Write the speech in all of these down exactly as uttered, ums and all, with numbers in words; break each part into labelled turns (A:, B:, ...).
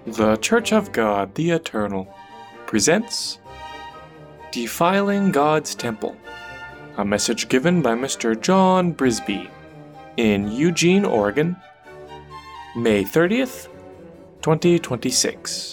A: The Church of God the Eternal presents Defiling God's Temple, a message given by Mister John Brisby in Eugene, Oregon, May thirtieth, twenty twenty-six.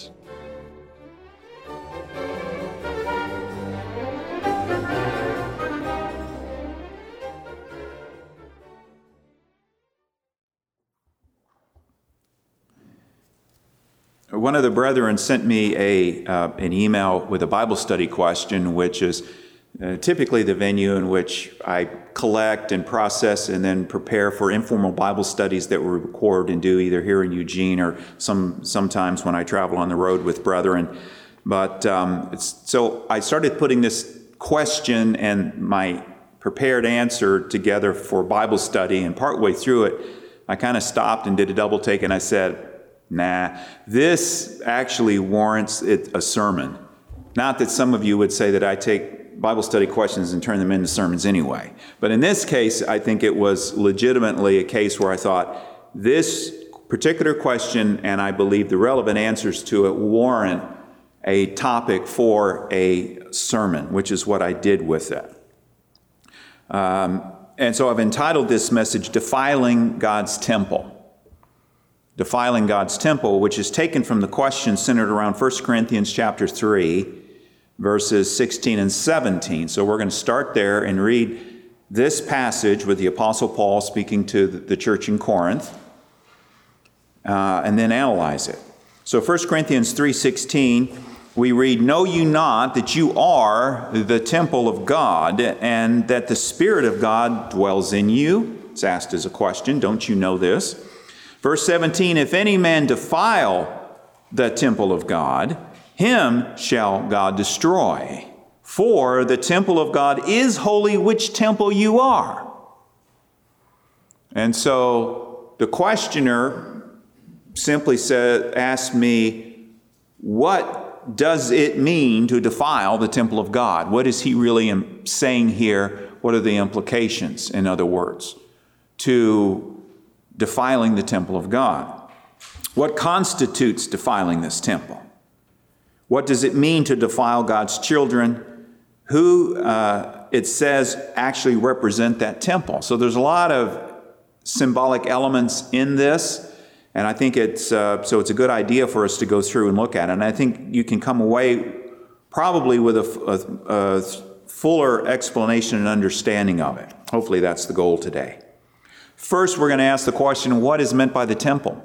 B: One of the brethren sent me a uh, an email with a Bible study question, which is uh, typically the venue in which I collect and process and then prepare for informal Bible studies that we record and do either here in Eugene or some sometimes when I travel on the road with brethren. But um, it's, so I started putting this question and my prepared answer together for Bible study, and partway through it, I kind of stopped and did a double take, and I said, Nah, this actually warrants it a sermon. Not that some of you would say that I take Bible study questions and turn them into sermons anyway. But in this case, I think it was legitimately a case where I thought this particular question, and I believe the relevant answers to it, warrant a topic for a sermon, which is what I did with it. Um, and so I've entitled this message, Defiling God's Temple. Defiling God's temple, which is taken from the question centered around First Corinthians chapter three, verses sixteen and seventeen. So we're going to start there and read this passage with the Apostle Paul speaking to the church in Corinth, uh, and then analyze it. So First Corinthians three sixteen, we read, "Know you not that you are the temple of God, and that the Spirit of God dwells in you?" It's asked as a question. Don't you know this? Verse seventeen, "If any man defile the temple of God, him shall God destroy. For the temple of God is holy, which temple you are." And so the questioner simply said, asked me, what does it mean to defile the temple of God? What is he really saying here? What are the implications, in other words, to defiling the temple of God? What constitutes defiling this temple? What does it mean to defile God's children? Who, uh, it says, actually represent that temple? So there's a lot of symbolic elements in this, and I think it's, uh, so it's a good idea for us to go through and look at it. And I think you can come away probably with a, a, a fuller explanation and understanding of it. Hopefully that's the goal today. First, we're going to ask the question, what is meant by the temple?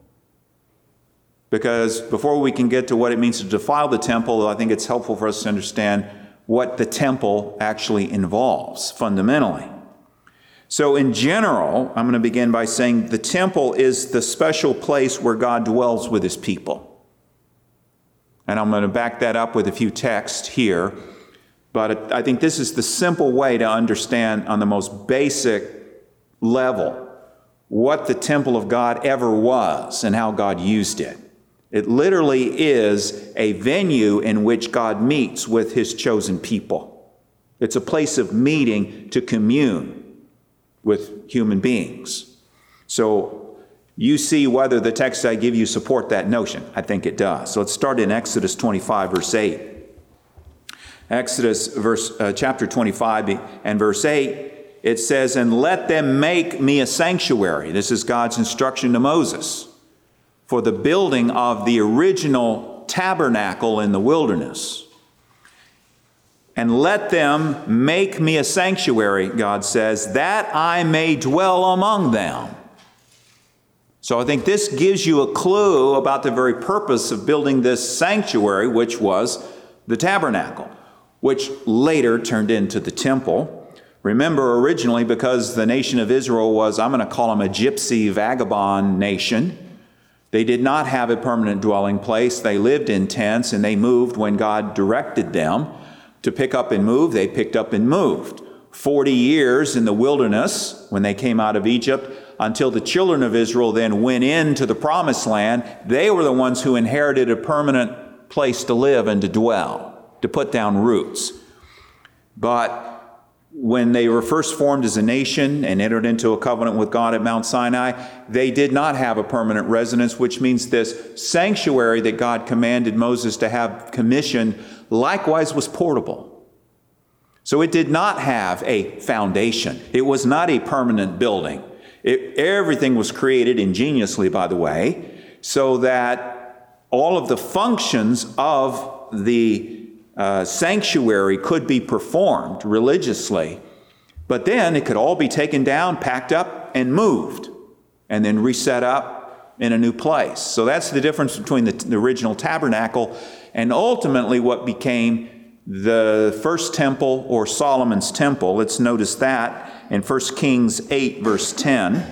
B: Because before we can get to what it means to defile the temple, I think it's helpful for us to understand what the temple actually involves fundamentally. So in general, I'm going to begin by saying the temple is the special place where God dwells with his people. And I'm going to back that up with a few texts here. But I think this is the simple way to understand on the most basic level what the temple of God ever was and how God used it. It literally is a venue in which God meets with his chosen people. It's a place of meeting to commune with human beings. So you see whether the text I give you support that notion. I think it does. So let's start in Exodus twenty-five, verse eight. Exodus verse uh, chapter twenty-five and verse eight. It says, "And let them make me a sanctuary." This is God's instruction to Moses for the building of the original tabernacle in the wilderness. "And let them make me a sanctuary," God says, "that I may dwell among them." So I think this gives you a clue about the very purpose of building this sanctuary, which was the tabernacle, which later turned into the temple. Remember, originally, because the nation of Israel was, I'm going to call them a gypsy vagabond nation, they did not have a permanent dwelling place. They lived in tents, and they moved when God directed them to pick up and move. They picked up and moved. Forty years in the wilderness when they came out of Egypt, until the children of Israel then went into the promised land. They were the ones who inherited a permanent place to live and to dwell, to put down roots. But when they were first formed as a nation and entered into a covenant with God at Mount Sinai, they did not have a permanent residence, which means this sanctuary that God commanded Moses to have commissioned likewise was portable. So it did not have a foundation. It was not a permanent building. It, everything was created ingeniously, by the way, so that all of the functions of the Uh, sanctuary could be performed religiously, but then it could all be taken down, packed up, and moved, and then reset up in a new place. So that's the difference between the, the original tabernacle and ultimately what became the first temple or Solomon's temple. Let's notice that in First Kings eight, verse ten.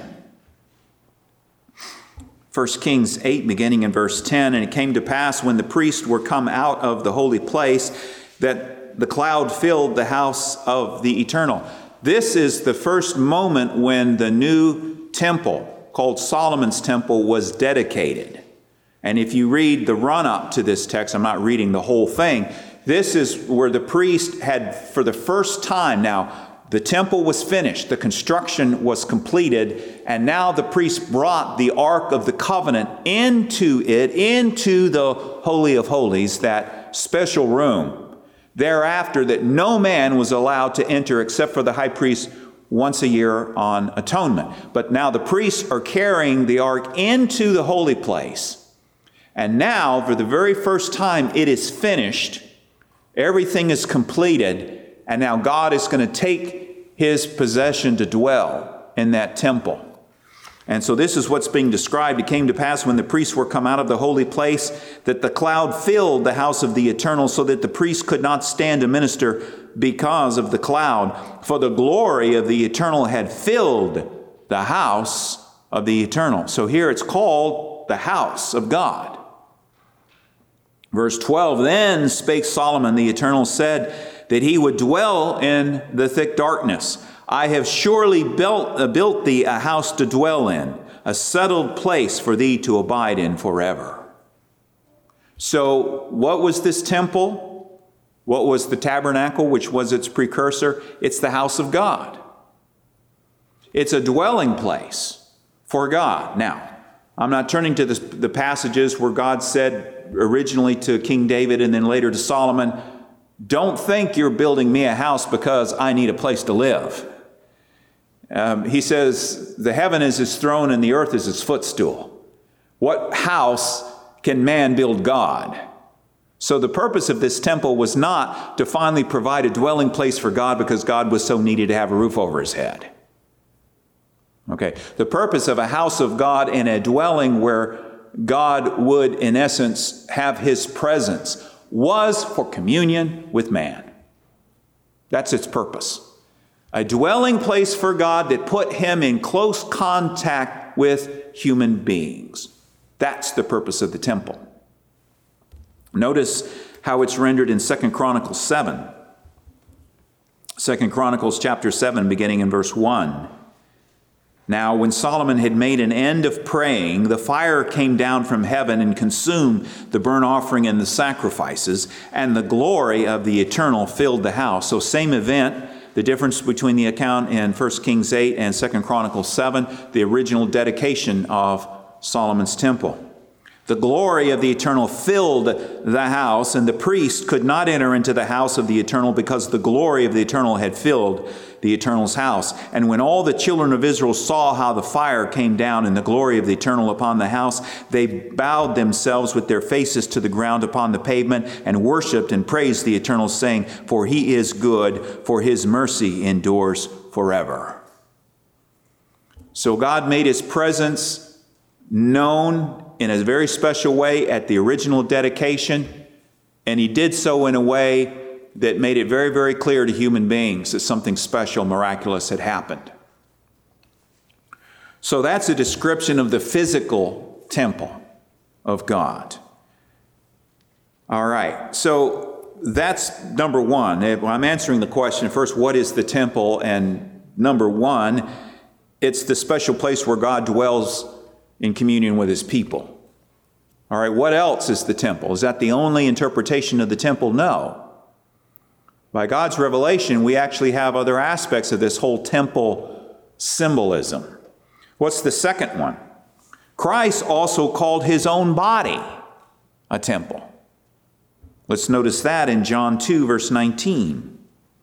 B: First Kings eight, beginning in verse ten, and it came to pass when the priests were come out of the holy place that the cloud filled the house of the Eternal. This is the first moment when the new temple, called Solomon's temple, was dedicated. And if you read the run-up to this text, I'm not reading the whole thing, this is where the priest had, for the first time now, the temple was finished, the construction was completed, and now the priest brought the Ark of the Covenant into it, into the Holy of Holies, that special room. Thereafter, that no man was allowed to enter except for the high priest once a year on atonement. But now the priests are carrying the Ark into the holy place. And now, for the very first time, it is finished. Everything is completed. And now God is going to take His possession to dwell in that temple. And so this is what's being described. It came to pass when the priests were come out of the holy place that the cloud filled the house of the Eternal, so that the priests could not stand to minister because of the cloud. For the glory of the Eternal had filled the house of the Eternal. So here it's called the house of God. Verse twelve, then spake Solomon, the Eternal said, that he would dwell in the thick darkness. I have surely built, uh, built thee a house to dwell in, a settled place for thee to abide in forever. So what was this temple? What was the tabernacle, which was its precursor? It's the house of God. It's a dwelling place for God. Now, I'm not turning to this, the passages where God said originally to King David and then later to Solomon, don't think you're building me a house because I need a place to live. Um, he says, the heaven is his throne and the earth is his footstool. What house can man build God? So the purpose of this temple was not to finally provide a dwelling place for God because God was so needy to have a roof over his head. Okay, the purpose of a house of God and a dwelling where God would, in essence, have his presence was for communion with man. That's its purpose. A dwelling place for God that put him in close contact with human beings. That's the purpose of the temple. Notice how it's rendered in Second Chronicles seven. Second Chronicles chapter seven, beginning in verse one. Now, when Solomon had made an end of praying, the fire came down from heaven and consumed the burnt offering and the sacrifices, and the glory of the Eternal filled the house. So same event, the difference between the account in First Kings eight and Second Chronicles seven, the original dedication of Solomon's temple. The glory of the Eternal filled the house, and the priest could not enter into the house of the Eternal because the glory of the Eternal had filled the Eternal's house. And when all the children of Israel saw how the fire came down and the glory of the Eternal upon the house, they bowed themselves with their faces to the ground upon the pavement and worshiped and praised the Eternal, saying, for he is good, for his mercy endures forever. So God made his presence known in a very special way at the original dedication, and he did so in a way that made it very, very clear to human beings that something special, miraculous had happened. So that's a description of the physical temple of God. All right, so that's number one. I'm answering the question first, what is the temple? And number one, it's the special place where God dwells in communion with his people. All right, what else is the temple? Is that the only interpretation of the temple? No. By God's revelation, we actually have other aspects of this whole temple symbolism. What's the second one? Christ also called his own body a temple. Let's notice that in John two, verse nineteen.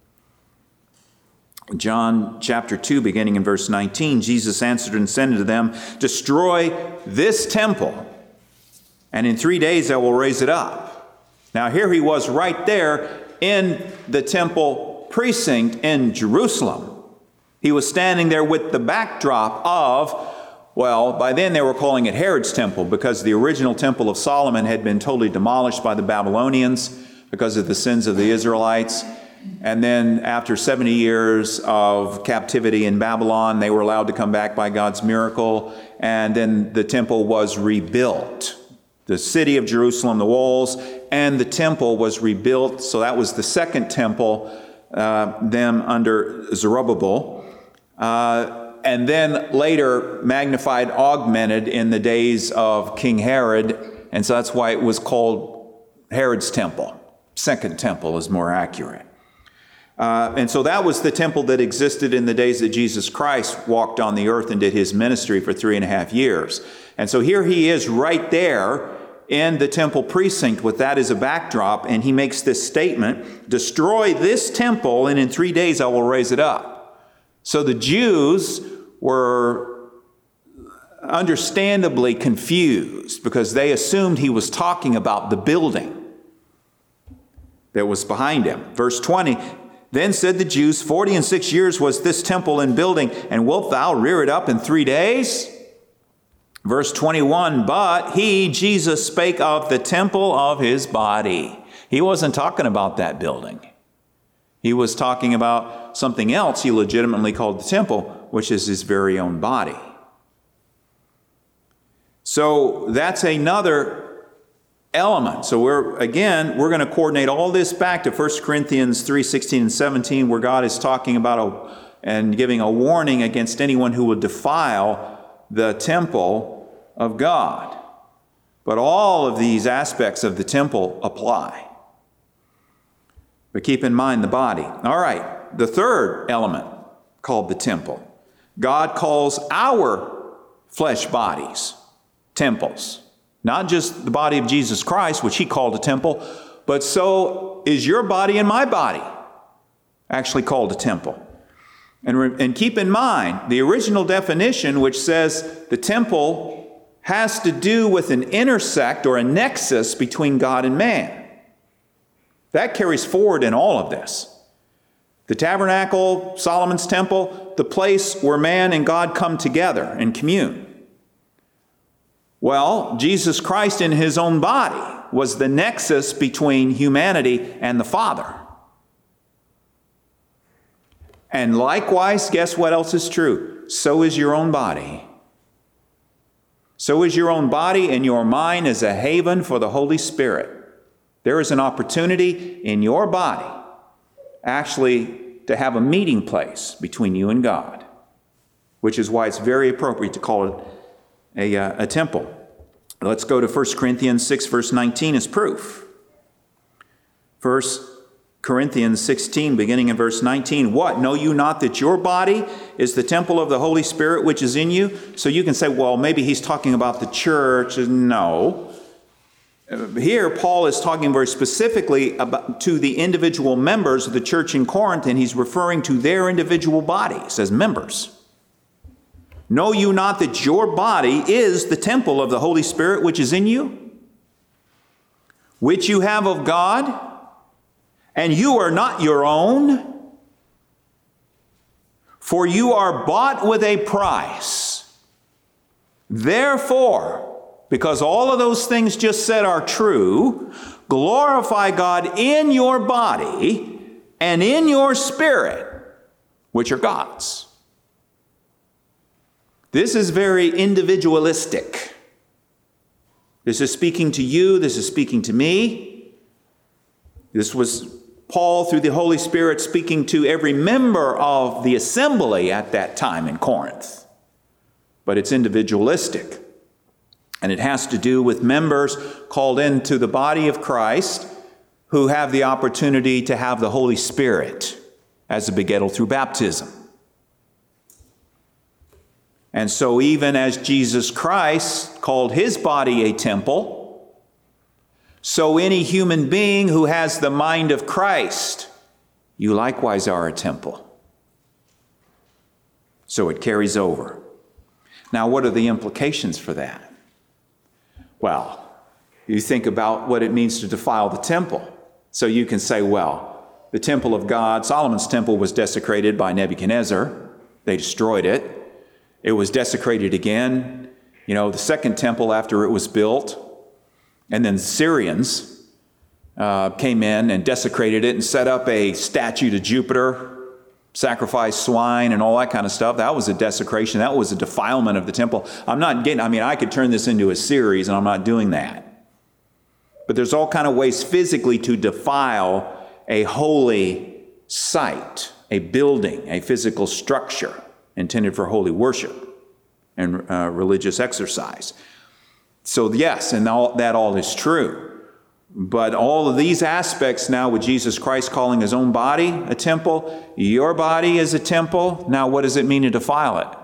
B: John chapter two, beginning in verse nineteen, Jesus answered and said to them, "Destroy this temple, and in three days I will raise it up." Now here he was right there in the temple precinct in Jerusalem. He was standing there with the backdrop of, well, by then they were calling it Herod's temple, because the original temple of Solomon had been totally demolished by the Babylonians because of the sins of the Israelites. And then after seventy years of captivity in Babylon, they were allowed to come back by God's miracle. And then the temple was rebuilt. The city of Jerusalem, the walls, and the temple was rebuilt. So that was the second temple, uh, them under Zerubbabel. Uh, and then later magnified, augmented in the days of King Herod. And so that's why it was called Herod's temple. Second temple is more accurate. Uh, and so that was the temple that existed in the days that Jesus Christ walked on the earth and did his ministry for three and a half years. And so here he is right there in the temple precinct with that as a backdrop, and he makes this statement, "Destroy this temple, and in three days I will raise it up." So the Jews were understandably confused because they assumed he was talking about the building that was behind him. Verse twenty, "Then said the Jews, Forty and six years was this temple in building, and wilt thou rear it up in three days? Verse twenty-one, "But he," Jesus, "spake of the temple of his body." He wasn't talking about that building. He was talking about something else he legitimately called the temple, which is his very own body. So that's another element. So we're, again, we're going to coordinate all this back to First Corinthians three, sixteen and seventeen, where God is talking about a, and giving a warning against anyone who would defile the temple of God. But all of these aspects of the temple apply. But keep in mind the body. All right, the third element called the temple. God calls our flesh bodies temples. Not just the body of Jesus Christ, which he called a temple, but so is your body and my body actually called a temple. And, re- and keep in mind the original definition, which says the temple has to do with an intersect or a nexus between God and man. That carries forward in all of this. The tabernacle, Solomon's temple, the place where man and God come together and commune. Well, Jesus Christ in his own body was the nexus between humanity and the Father. And likewise, guess what else is true? So is your own body. So is your own body, and your mind is a haven for the Holy Spirit. There is an opportunity in your body actually to have a meeting place between you and God, which is why it's very appropriate to call it a, uh, a temple. Let's go to First Corinthians six, verse nineteen as proof. First Corinthians sixteen, beginning in verse nineteen. "What, know you not that your body is the temple of the Holy Spirit which is in you?" So you can say, well, maybe he's talking about the church. No. Here, Paul is talking very specifically about, to the individual members of the church in Corinth, and he's referring to their individual bodies as members. "Know you not that your body is the temple of the Holy Spirit which is in you, which you have of God, and you are not your own? For you are bought with a price. Therefore," because all of those things just said are true, "glorify God in your body and in your spirit, which are God's." This is very individualistic. This is speaking to you. This is speaking to me. This was Paul, through the Holy Spirit, speaking to every member of the assembly at that time in Corinth. But it's individualistic. And it has to do with members called into the body of Christ who have the opportunity to have the Holy Spirit as a begettal through baptism. And so even as Jesus Christ called his body a temple, so any human being who has the mind of Christ, you likewise are a temple. So it carries over. Now, what are the implications for that? Well, you think about what it means to defile the temple. So you can say, well, the temple of God, Solomon's temple, was desecrated by Nebuchadnezzar. They destroyed it. It was desecrated again, you know, the second temple after it was built. And then the Syrians uh, came in and desecrated it and set up a statue to Jupiter, sacrificed swine and all that kind of stuff. That was a desecration. That was a defilement of the temple. I'm not getting, I mean, I could turn this into a series, and I'm not doing that. But there's all kind of ways physically to defile a holy site, a building, a physical structure intended for holy worship and uh, religious exercise. So yes, and all, that all is true. But all of these aspects now, with Jesus Christ calling his own body a temple, your body is a temple. Now, what does it mean to defile it?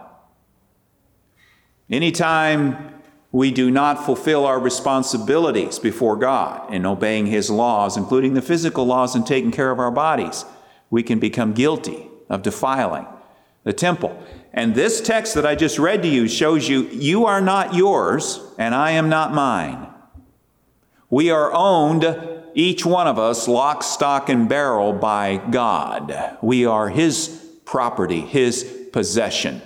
B: Anytime we do not fulfill our responsibilities before God in obeying his laws, including the physical laws and taking care of our bodies, we can become guilty of defiling the temple. And this text that I just read to you shows you, you are not yours, and I am not mine. We are owned, each one of us, lock, stock, and barrel by God. We are his property, his possession.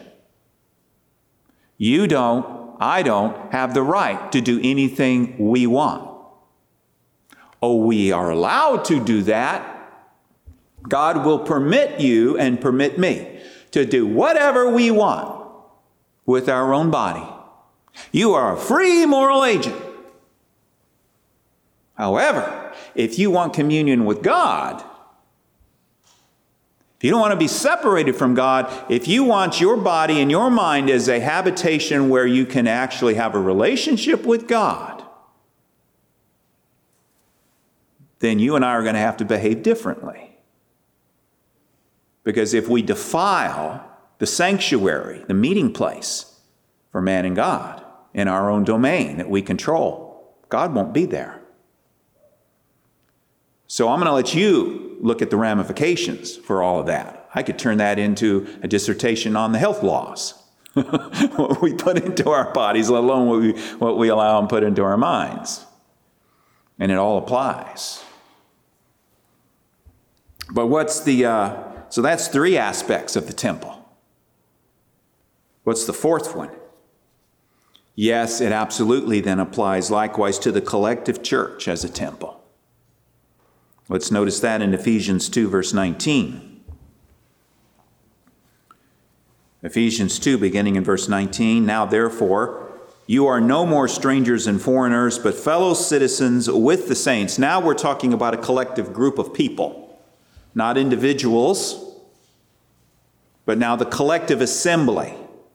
B: You don't, I don't have the right to do anything we want. Oh, we are allowed to do that. God will permit you and permit me to do whatever we want with our own body. You are a free moral agent. However, if you want communion with God, if you don't want to be separated from God, if you want your body and your mind as a habitation where you can actually have a relationship with God, then you and I are going to have to behave differently. Because if we defile the sanctuary, the meeting place for man and God in our own domain that we control, God won't be there. So I'm going to let you look at the ramifications for all of that. I could turn that into a dissertation on the health laws. What we put into our bodies, let alone what we, what we allow and put into our minds. And it all applies. But what's the, uh, so that's three aspects of the temple. What's the fourth one? Yes, it absolutely then applies likewise to the collective church as a temple. Let's notice that in Ephesians two, verse nineteen. Ephesians two, beginning in verse nineteen. Now therefore, you are no more strangers and foreigners, but fellow citizens with the saints. Now we're talking about a collective group of people, not individuals, but now the collective assembly.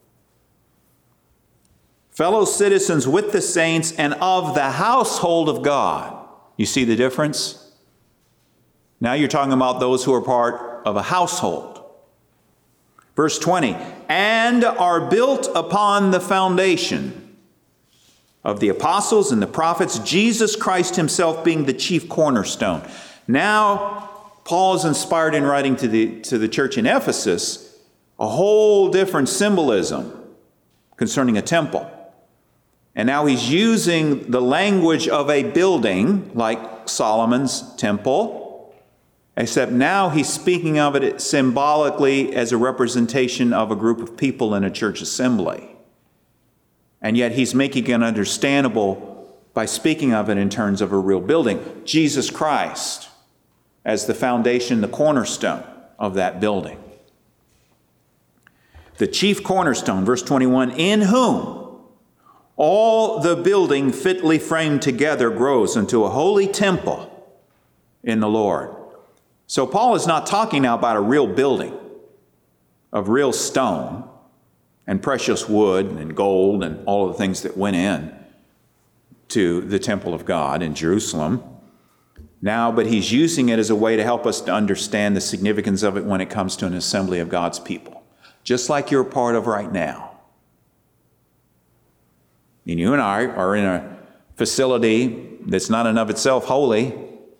B: Fellow citizens with the saints and of the household of God. You see the difference? Now you're talking about those who are part of a household. Verse twenty, and are built upon the foundation of the apostles and the prophets, Jesus Christ himself being the chief cornerstone. Now, Paul is inspired in writing to the, to the church in Ephesus a whole different symbolism concerning a temple. And now he's using the language of a building like Solomon's temple, except now he's speaking of it symbolically as a representation of a group of people in a church assembly. And yet he's making it understandable by speaking of it in terms of a real building. Jesus Christ as the foundation, the cornerstone of that building. The chief cornerstone, verse twenty-one, in whom all the building fitly framed together grows into a holy temple in the Lord. So Paul is not talking now about a real building of real stone and precious wood and gold and all of the things that went in to the temple of God in Jerusalem. now, but he's using it as a way to help us to understand the significance of it when it comes to an assembly of God's people, just like you're a part of right now. And you and I are in a facility that's not in of itself holy.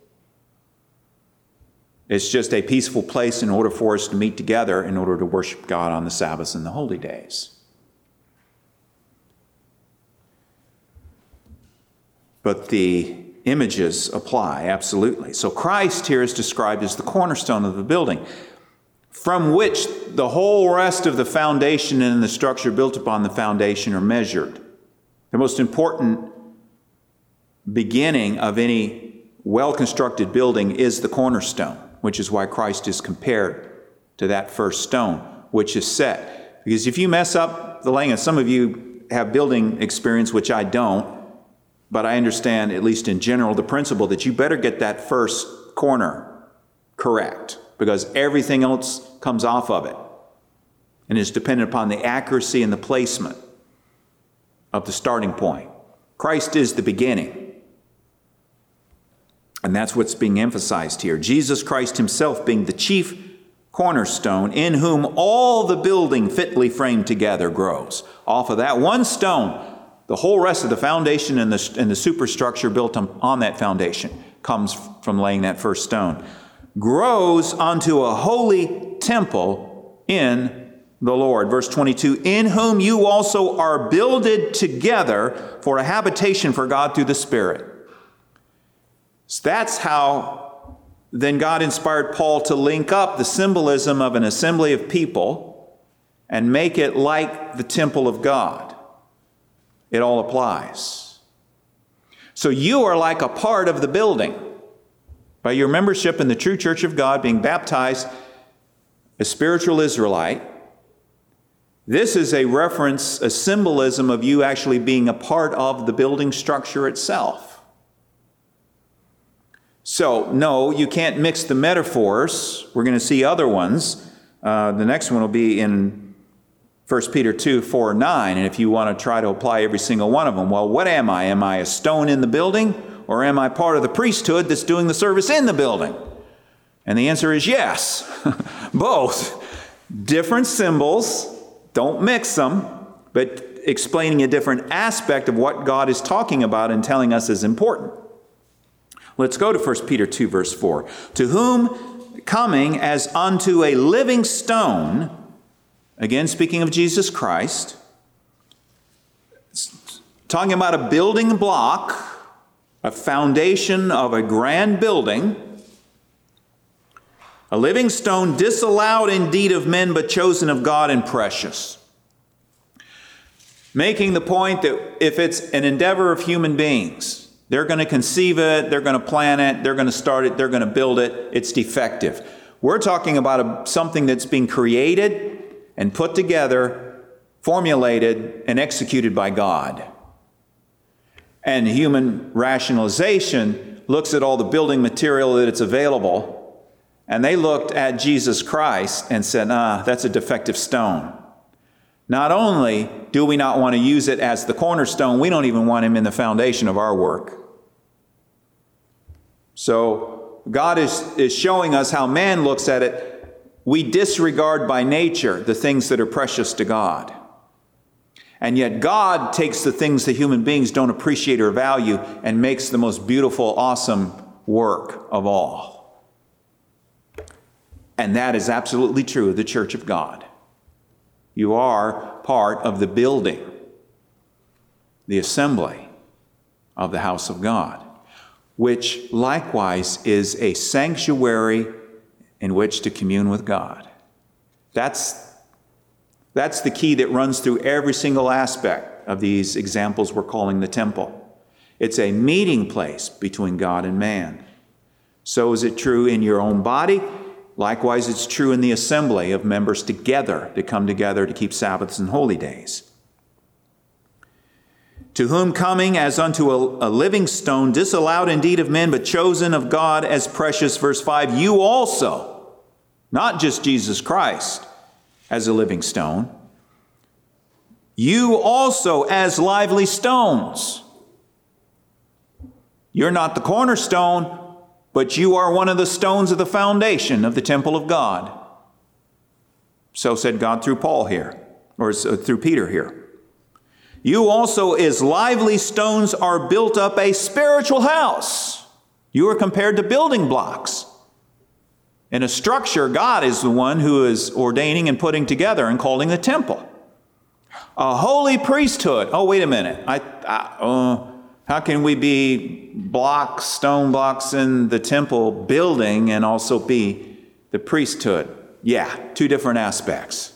B: It's just a peaceful place in order for us to meet together in order to worship God on the Sabbaths and the holy days. But the images apply, absolutely. So Christ here is described as the cornerstone of the building, from which the whole rest of the foundation and the structure built upon the foundation are measured. The most important beginning of any well-constructed building is the cornerstone, which is why Christ is compared to that first stone, which is set. Because if you mess up the laying, and some of you have building experience, which I don't, but I understand, at least in general, the principle that you better get that first corner correct, because everything else comes off of it and is dependent upon the accuracy and the placement of the starting point. Christ is the beginning. And that's what's being emphasized here. Jesus Christ himself being the chief cornerstone, in whom all the building fitly framed together grows. Off of that one stone, the whole rest of the foundation and the, and the superstructure built on, on that foundation comes from laying that first stone. Grows onto a holy temple in the Lord. Verse twenty-two, in whom you also are builded together for a habitation for God through the Spirit. So that's how then God inspired Paul to link up the symbolism of an assembly of people and make it like the temple of God. It all applies. So you are like a part of the building by your membership in the true church of God, being baptized a spiritual Israelite. This is a reference, a symbolism of you actually being a part of the building structure itself. So, no, you can't mix the metaphors. We're going to see other ones. Uh, the next one will be in First Peter two, four, nine. And if you want to try to apply every single one of them, well, what am I? Am I a stone in the building? Or am I part of the priesthood that's doing the service in the building? And the answer is yes. Both. Different symbols. Don't mix them, but explaining a different aspect of what God is talking about and telling us is important. Let's go to First Peter two, verse four. To whom coming as unto a living stone, again speaking of Jesus Christ, talking about a building block, a foundation of a grand building, a living stone disallowed indeed of men, but chosen of God and precious. Making the point that if it's an endeavor of human beings, they're going to conceive it, they're going to plan it, they're going to start it, they're going to build it, it's defective. We're talking about a, something that's being created and put together, formulated, and executed by God. And human rationalization looks at all the building material that it's available, and they looked at Jesus Christ and said, ah, that's a defective stone. Not only do we not want to use it as the cornerstone, we don't even want him in the foundation of our work. So God is, is showing us how man looks at it. We disregard by nature the things that are precious to God. And yet God takes the things that human beings don't appreciate or value and makes the most beautiful, awesome work of all. And that is absolutely true of the church of God. You are part of the building, the assembly of the house of God, which likewise is a sanctuary in which to commune with God. That's, that's the key that runs through every single aspect of these examples we're calling the temple. It's a meeting place between God and man. So is it true in your own body. Likewise, it's true in the assembly of members together to come together to keep Sabbaths and holy days. To whom coming as unto a, a living stone, disallowed indeed of men, but chosen of God as precious, verse five, you also, not just Jesus Christ as a living stone, you also as lively stones. You're not the cornerstone, but you are one of the stones of the foundation of the temple of God. So said God through Paul here, or through Peter here. You also as lively stones are built up a spiritual house. You are compared to building blocks. In a structure, God is the one who is ordaining and putting together and calling the temple. A holy priesthood. Oh, wait a minute. I, I, uh, how can we be blocks, stone blocks in the temple building and also be the priesthood? Yeah, two different aspects.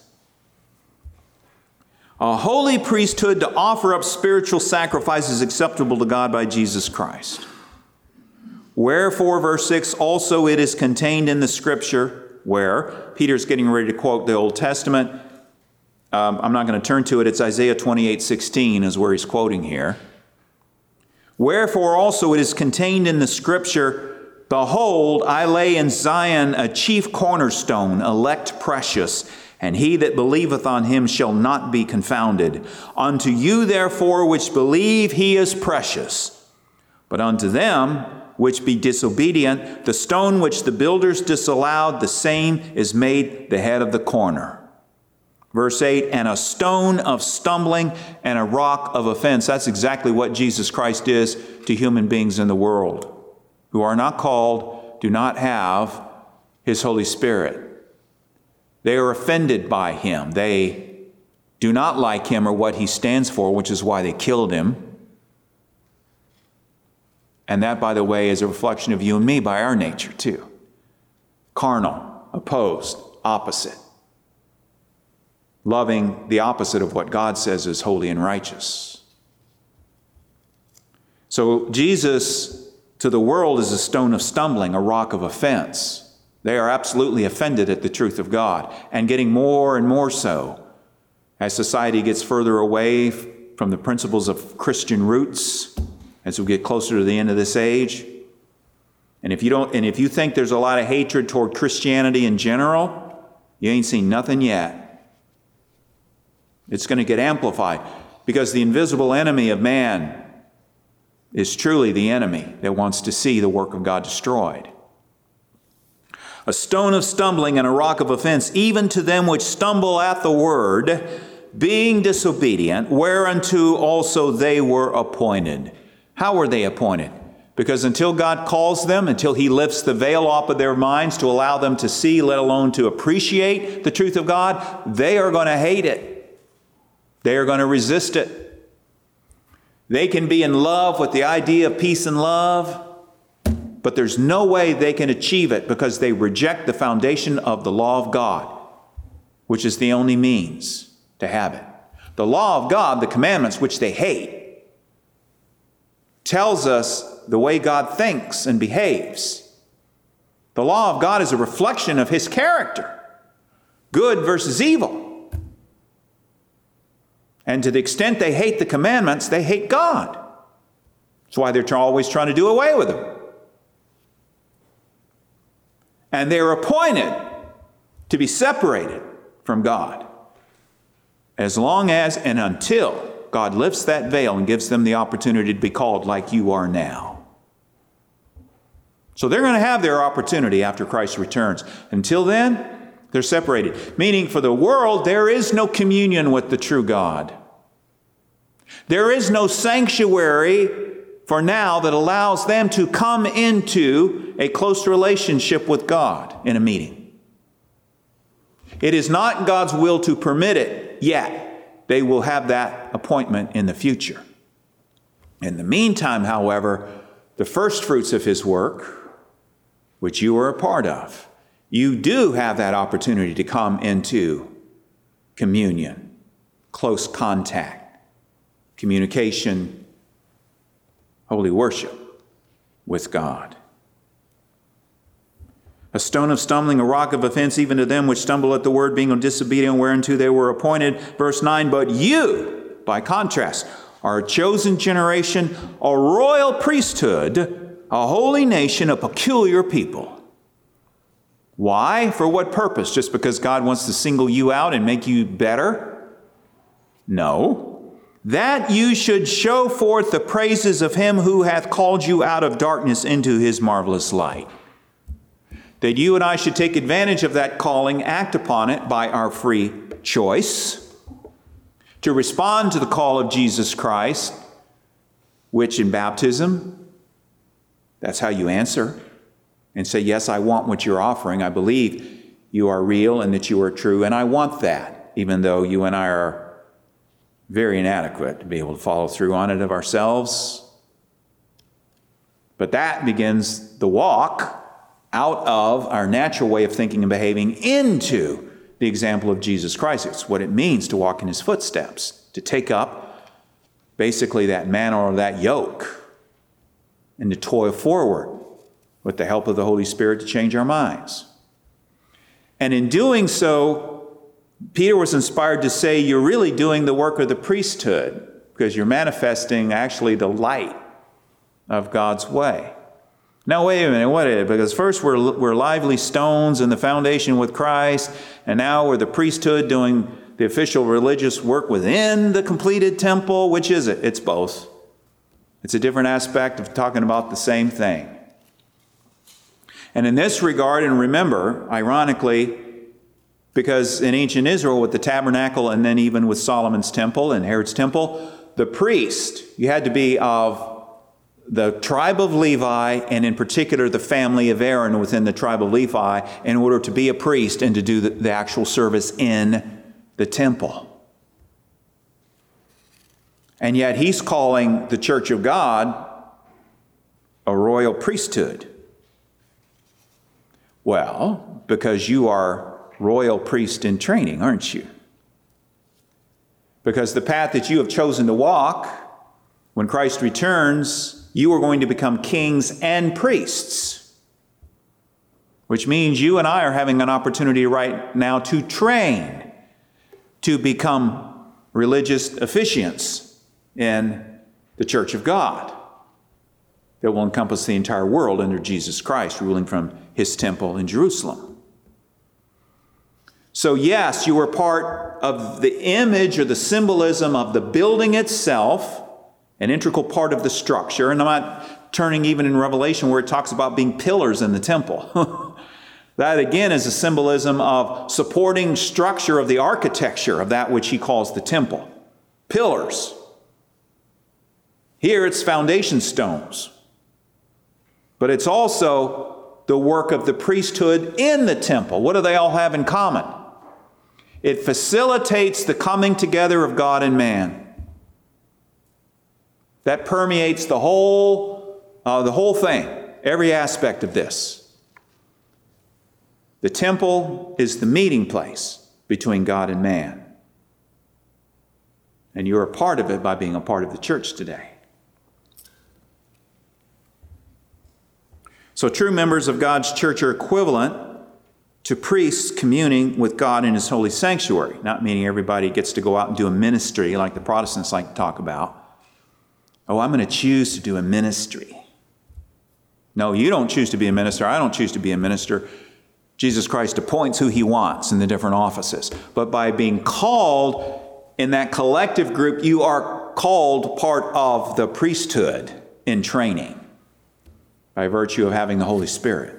B: A holy priesthood to offer up spiritual sacrifices acceptable to God by Jesus Christ. Wherefore, verse six, also it is contained in the Scripture, where Peter's getting ready to quote the Old Testament. Um, I'm not going to turn to it. It's Isaiah twenty-eight sixteen is where he's quoting here. Wherefore also it is contained in the Scripture, behold, I lay in Zion a chief cornerstone, elect precious, and he that believeth on him shall not be confounded. Unto you therefore which believe he is precious. But unto them which be disobedient, the stone which the builders disallowed, the same is made the head of the corner. Verse eight, and a stone of stumbling and a rock of offense. That's exactly what Jesus Christ is to human beings in the world who are not called, do not have His Holy Spirit. They are offended by Him. They do not like Him or what He stands for, which is why they killed Him. And that, by the way, is a reflection of you and me by our nature, too. Carnal, opposed, opposite. Loving the opposite of what God says is holy and righteous. So Jesus, to the world, is a stone of stumbling, a rock of offense. They are absolutely offended at the truth of God, and getting more and more so as society gets further away from the principles of Christian roots. As we get closer to the end of this age. And if you don't, and if you think there's a lot of hatred toward Christianity in general, you ain't seen nothing yet. It's going to get amplified because the invisible enemy of man is truly the enemy that wants to see the work of God destroyed. A stone of stumbling and a rock of offense, even to them which stumble at the word, being disobedient, whereunto also they were appointed. How were they appointed? Because until God calls them, until He lifts the veil off of their minds to allow them to see, let alone to appreciate the truth of God, they are going to hate it. They are going to resist it. They can be in love with the idea of peace and love, but there's no way they can achieve it because they reject the foundation of the law of God, which is the only means to have it. The law of God, the commandments, which they hate, tells us the way God thinks and behaves. The law of God is a reflection of His character. Good versus evil. And to the extent they hate the commandments, they hate God. That's why they're always trying to do away with them. And they're appointed to be separated from God. As long as and until God lifts that veil and gives them the opportunity to be called like you are now. So they're going to have their opportunity after Christ returns. Until then, they're separated. Meaning for the world, there is no communion with the true God. There is no sanctuary for now that allows them to come into a close relationship with God in a meeting. It is not God's will to permit it yet. They will have that appointment in the future. In the meantime, however, the first fruits of His work, which you are a part of, you do have that opportunity to come into communion, close contact, communication, holy worship with God. A stone of stumbling, a rock of offense, even to them which stumble at the word, being disobedient, whereunto they were appointed. Verse nine, but you, by contrast, are a chosen generation, a royal priesthood, a holy nation, a peculiar people. Why? For what purpose? Just because God wants to single you out and make you better? No. that you should show forth the praises of him who hath called you out of darkness into his marvelous light. That you and I should take advantage of that calling, act upon it by our free choice, to respond to the call of Jesus Christ, which in baptism, that's how you answer, and say, yes, I want what you're offering. I believe you are real and that you are true, and I want that, even though you and I are very inadequate to be able to follow through on it of ourselves. But that begins the walk out of our natural way of thinking and behaving into the example of Jesus Christ. It's what it means to walk in his footsteps, to take up basically that mantle or that yoke and to toil forward with the help of the Holy Spirit to change our minds. And in doing so, Peter was inspired to say, you're really doing the work of the priesthood because you're manifesting actually the light of God's way. Now, wait a minute, what is it? Because first we're, we're lively stones in the foundation with Christ, and now we're the priesthood doing the official religious work within the completed temple. Which is it? It's both. It's a different aspect of talking about the same thing. And in this regard, and remember, ironically, because in ancient Israel with the tabernacle and then even with Solomon's temple and Herod's temple, the priest, you had to be of the tribe of Levi, and in particular the family of Aaron within the tribe of Levi, in order to be a priest and to do the, the actual service in the temple. And yet he's calling the church of God a royal priesthood. Well, because you are royal priest in training, aren't you? Because the path that you have chosen to walk, when Christ returns, you are going to become kings and priests. Which means you and I are having an opportunity right now to train, to become religious officiants in the church of God that will encompass the entire world under Jesus Christ, ruling from his temple in Jerusalem. So yes, you are part of the image or the symbolism of the building itself, an integral part of the structure. And I'm not turning even in Revelation where it talks about being pillars in the temple. That again is a symbolism of supporting structure of the architecture of that which he calls the temple. Pillars. Here it's foundation stones. But it's also the work of the priesthood in the temple. What do they all have in common? It facilitates the coming together of God and man. That permeates the whole, uh, the whole thing, every aspect of this. The temple is the meeting place between God and man. And you're a part of it by being a part of the church today. So true members of God's church are equivalent to priests communing with God in his holy sanctuary. Not meaning everybody gets to go out and do a ministry like the Protestants like to talk about. Oh, I'm going to choose to do a ministry. No, you don't choose to be a minister. I don't choose to be a minister. Jesus Christ appoints who he wants in the different offices. But by being called in that collective group, you are called part of the priesthood in training by virtue of having the Holy Spirit.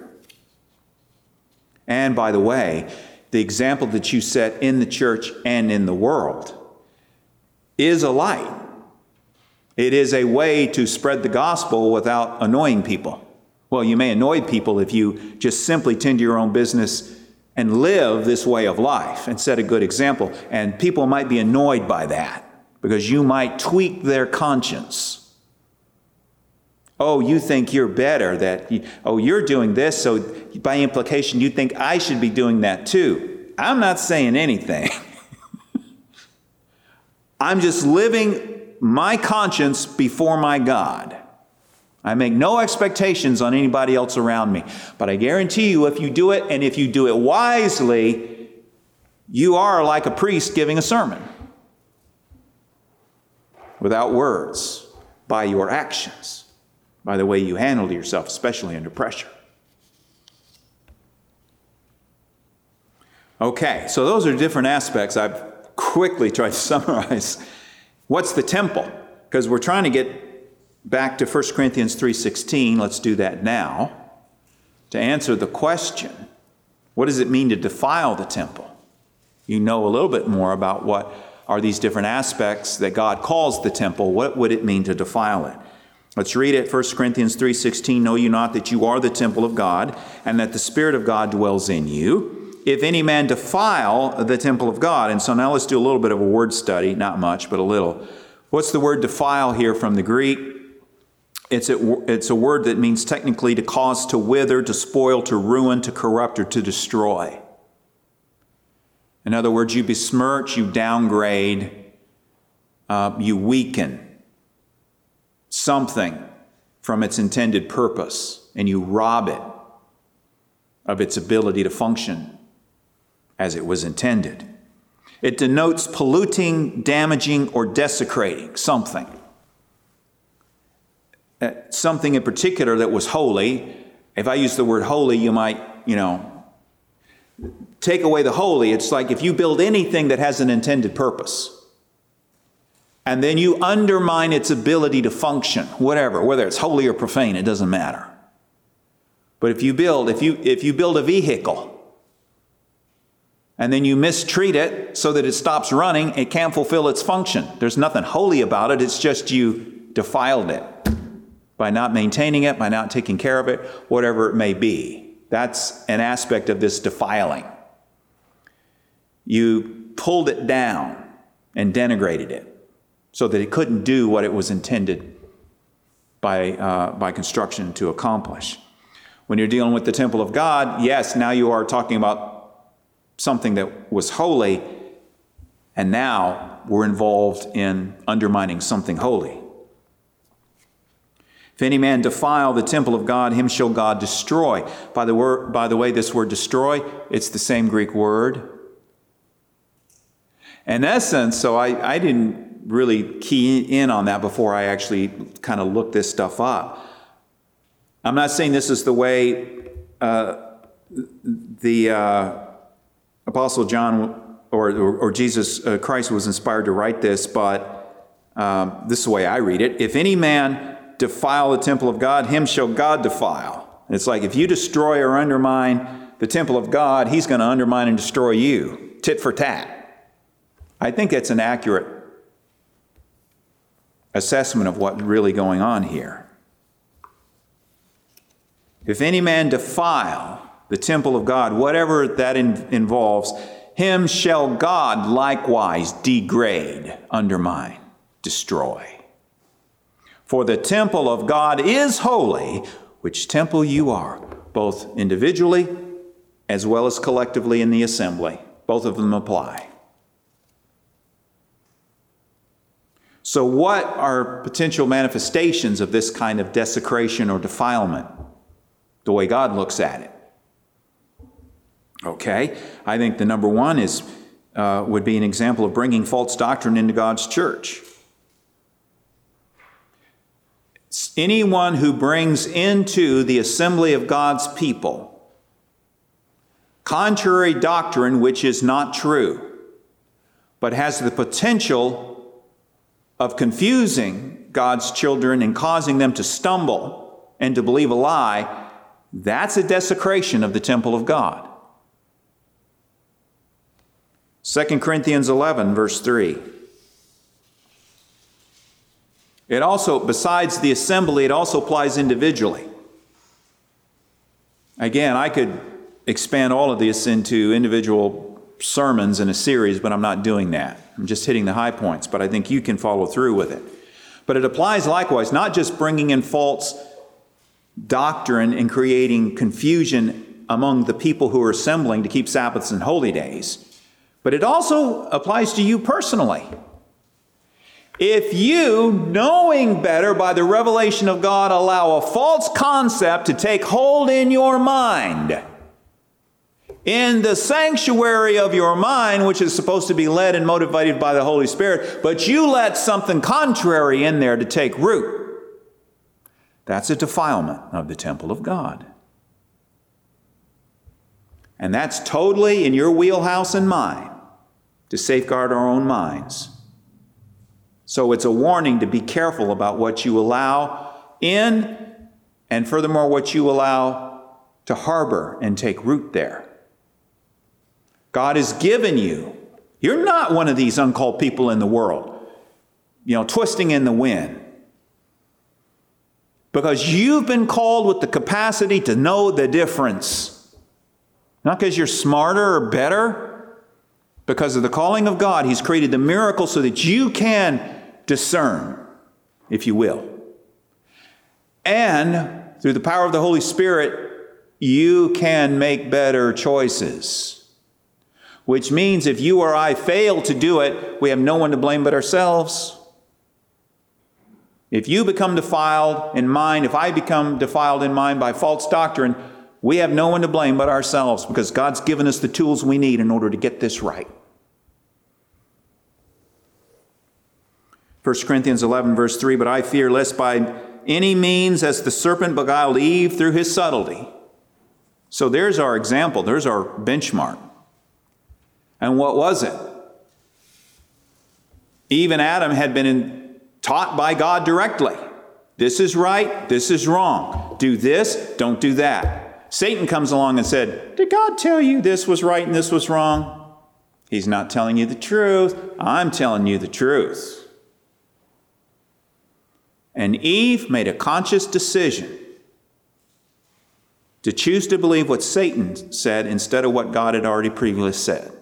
B: And by the way, the example that you set in the church and in the world is a light. It is a way to spread the gospel without annoying people. Well, you may annoy people if you just simply tend to your own business and live this way of life and set a good example. And people might be annoyed by that because you might tweak their conscience. Oh, you think you're better, that, you, oh, you're doing this, so by implication you think I should be doing that too. I'm not saying anything. I'm just living my conscience before my God. I make no expectations on anybody else around me. But I guarantee you, if you do it, and if you do it wisely, you are like a priest giving a sermon. Without words, by your actions, by the way you handle yourself, especially under pressure. Okay, so those are different aspects I've quickly tried to summarize What's the temple? Because we're trying to get back to First Corinthians three sixteen. Let's do that now. To answer the question, what does it mean to defile the temple? You know a little bit more about what are these different aspects that God calls the temple. What would it mean to defile it? Let's read it. First Corinthians three sixteen, know you not that you are the temple of God, and that the Spirit of God dwells in you? If any man defile the temple of God. And so now let's do a little bit of a word study. Not much, but a little. What's the word defile here from the Greek? It's a, it's a word that means technically to cause to wither, to spoil, to ruin, to corrupt, or to destroy. In other words, you besmirch, you downgrade, uh, you weaken something from its intended purpose, and you rob it of its ability to function as it was intended. It denotes polluting, damaging, or desecrating something. Uh, something in particular that was holy. If I use the word holy, you might, you know, take away the holy. It's like if you build anything that has an intended purpose, and then you undermine its ability to function, whatever, whether it's holy or profane, it doesn't matter. But if you build, if you if you build a vehicle, and then you mistreat it so that it stops running, it can't fulfill its function. There's nothing holy about it. It's just you defiled it by not maintaining it, by not taking care of it, whatever it may be. That's an aspect of this defiling. You pulled it down and denigrated it so that it couldn't do what it was intended by, uh, by construction to accomplish. When you're dealing with the temple of God, yes, now you are talking about something that was holy, and now we're involved in undermining something holy. If any man defile the temple of God, him shall God destroy. By the word, by the way, this word destroy, it's the same Greek word. In essence, so I, I didn't really key in on that before I actually kind of looked this stuff up. I'm not saying this is the way uh, the uh, Apostle John or, or, or Jesus uh, Christ was inspired to write this, but um, this is the way I read it. If any man defile the temple of God, him shall God defile. It's like if you destroy or undermine the temple of God, he's going to undermine and destroy you. Tit for tat. I think that's an accurate assessment of what's really going on here. If any man defile the temple of God, whatever that in, involves, him shall God likewise degrade, undermine, destroy. For the temple of God is holy, which temple you are, both individually as well as collectively in the assembly. Both of them apply. So what are potential manifestations of this kind of desecration or defilement, the way God looks at it? Okay, I think the number one is uh, would be an example of bringing false doctrine into God's church. Anyone who brings into the assembly of God's people contrary doctrine which is not true, but has the potential of confusing God's children and causing them to stumble and to believe a lie, that's a desecration of the temple of God. Second Corinthians eleven, verse three. It also, besides the assembly, it also applies individually. Again, I could expand all of this into individual sermons in a series, but I'm not doing that. I'm just hitting the high points, but I think you can follow through with it. But it applies likewise, not just bringing in false doctrine and creating confusion among the people who are assembling to keep Sabbaths and holy days, but it also applies to you personally. If you, knowing better by the revelation of God, allow a false concept to take hold in your mind, in the sanctuary of your mind, which is supposed to be led and motivated by the Holy Spirit, but you let something contrary in there to take root, that's a defilement of the temple of God. And that's totally in your wheelhouse and mine to safeguard our own minds, So it's a warning to be careful about what you allow in, and furthermore, what you allow to harbor and take root there. God has given you. You're not one of these uncalled people in the world, you know, twisting in the wind. Because you've been called with the capacity to know the difference. Not because you're smarter or better. Because of the calling of God, He's created the miracle so that you can discern, if you will. And through the power of the Holy Spirit, you can make better choices. Which means if you or I fail to do it, we have no one to blame but ourselves. If you become defiled in mind, if I become defiled in mind by false doctrine, we have no one to blame but ourselves, because God's given us the tools we need in order to get this right. First Corinthians eleven, verse three, but I fear lest by any means, as the serpent beguiled Eve through his subtlety. So there's our example. There's our benchmark. And what was it? Eve and Adam had been in, taught by God directly. This is right. This is wrong. Do this. Don't do that. Satan comes along and said, did God tell you this was right and this was wrong? He's not telling you the truth. I'm telling you the truth. And Eve made a conscious decision to choose to believe what Satan said instead of what God had already previously said.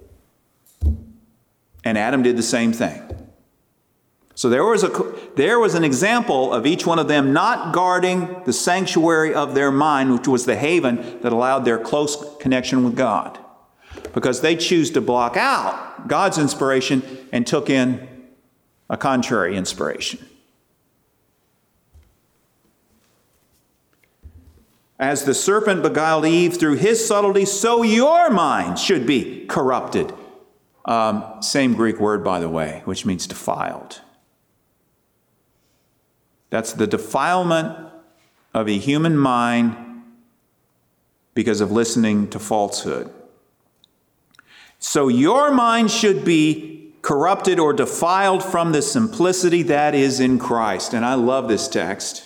B: And Adam did the same thing. So there was a there was an example of each one of them not guarding the sanctuary of their mind, which was the haven that allowed their close connection with God. Because they choose to block out God's inspiration and took in a contrary inspiration. As the serpent beguiled Eve through his subtlety, so your mind should be corrupted. Um, same Greek word, by the way, which means defiled. That's the defilement of a human mind because of listening to falsehood. So your mind should be corrupted or defiled from the simplicity that is in Christ. And I love this text.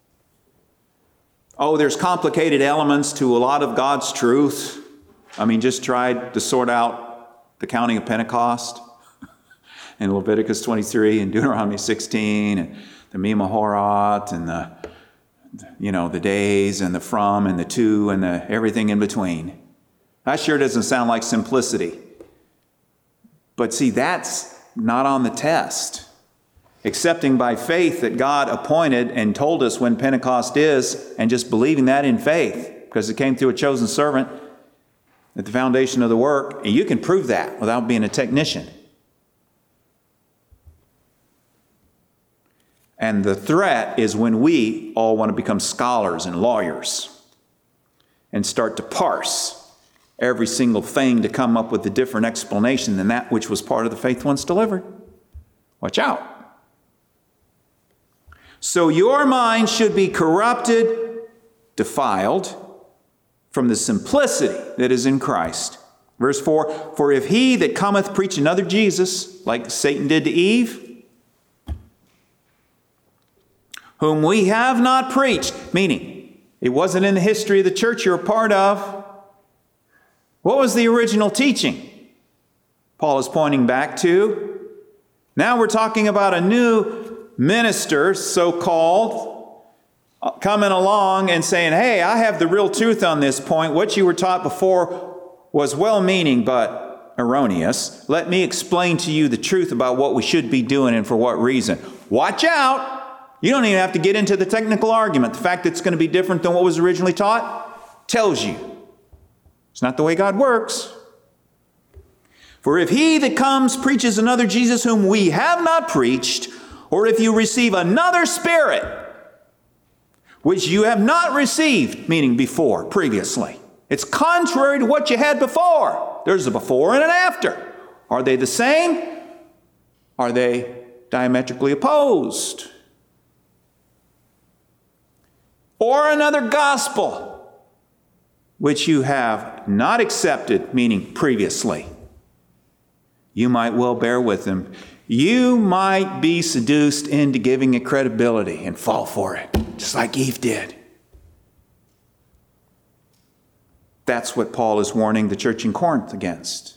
B: Oh, there's complicated elements to a lot of God's truth. I mean, just try to sort out the counting of Pentecost in Leviticus twenty-three and Deuteronomy sixteen and the Mimahorat and the, you know, the days and the from and the to and the everything in between. That sure doesn't sound like simplicity. But see, that's not on the test. Accepting by faith that God appointed and told us when Pentecost is, and just believing that in faith, because it came through a chosen servant at the foundation of the work, and you can prove that without being a technician. And the threat is when we all want to become scholars and lawyers and start to parse every single thing to come up with a different explanation than that which was part of the faith once delivered. Watch out. So your mind should be corrupted, defiled, from the simplicity that is in Christ. Verse four, for if he that cometh preach another Jesus, like Satan did to Eve, whom we have not preached, meaning it wasn't in the history of the church you're a part of. What was the original teaching? Paul is pointing back to. Now we're talking about a new minister, so-called, coming along and saying, hey, I have the real truth on this point. What you were taught before was well-meaning but erroneous. Let me explain to you the truth about what we should be doing and for what reason. Watch out! You don't even have to get into the technical argument. The fact that it's going to be different than what was originally taught tells you. It's not the way God works. For if he that comes preaches another Jesus whom we have not preached, or if you receive another spirit, which you have not received, meaning before, previously. It's contrary to what you had before. There's a before and an after. Are they the same? Are they diametrically opposed? Or another gospel, which you have not accepted, meaning previously. You might well bear with them. you might be seduced into giving it credibility and fall for it, just like Eve did. That's what Paul is warning the church in Corinth against.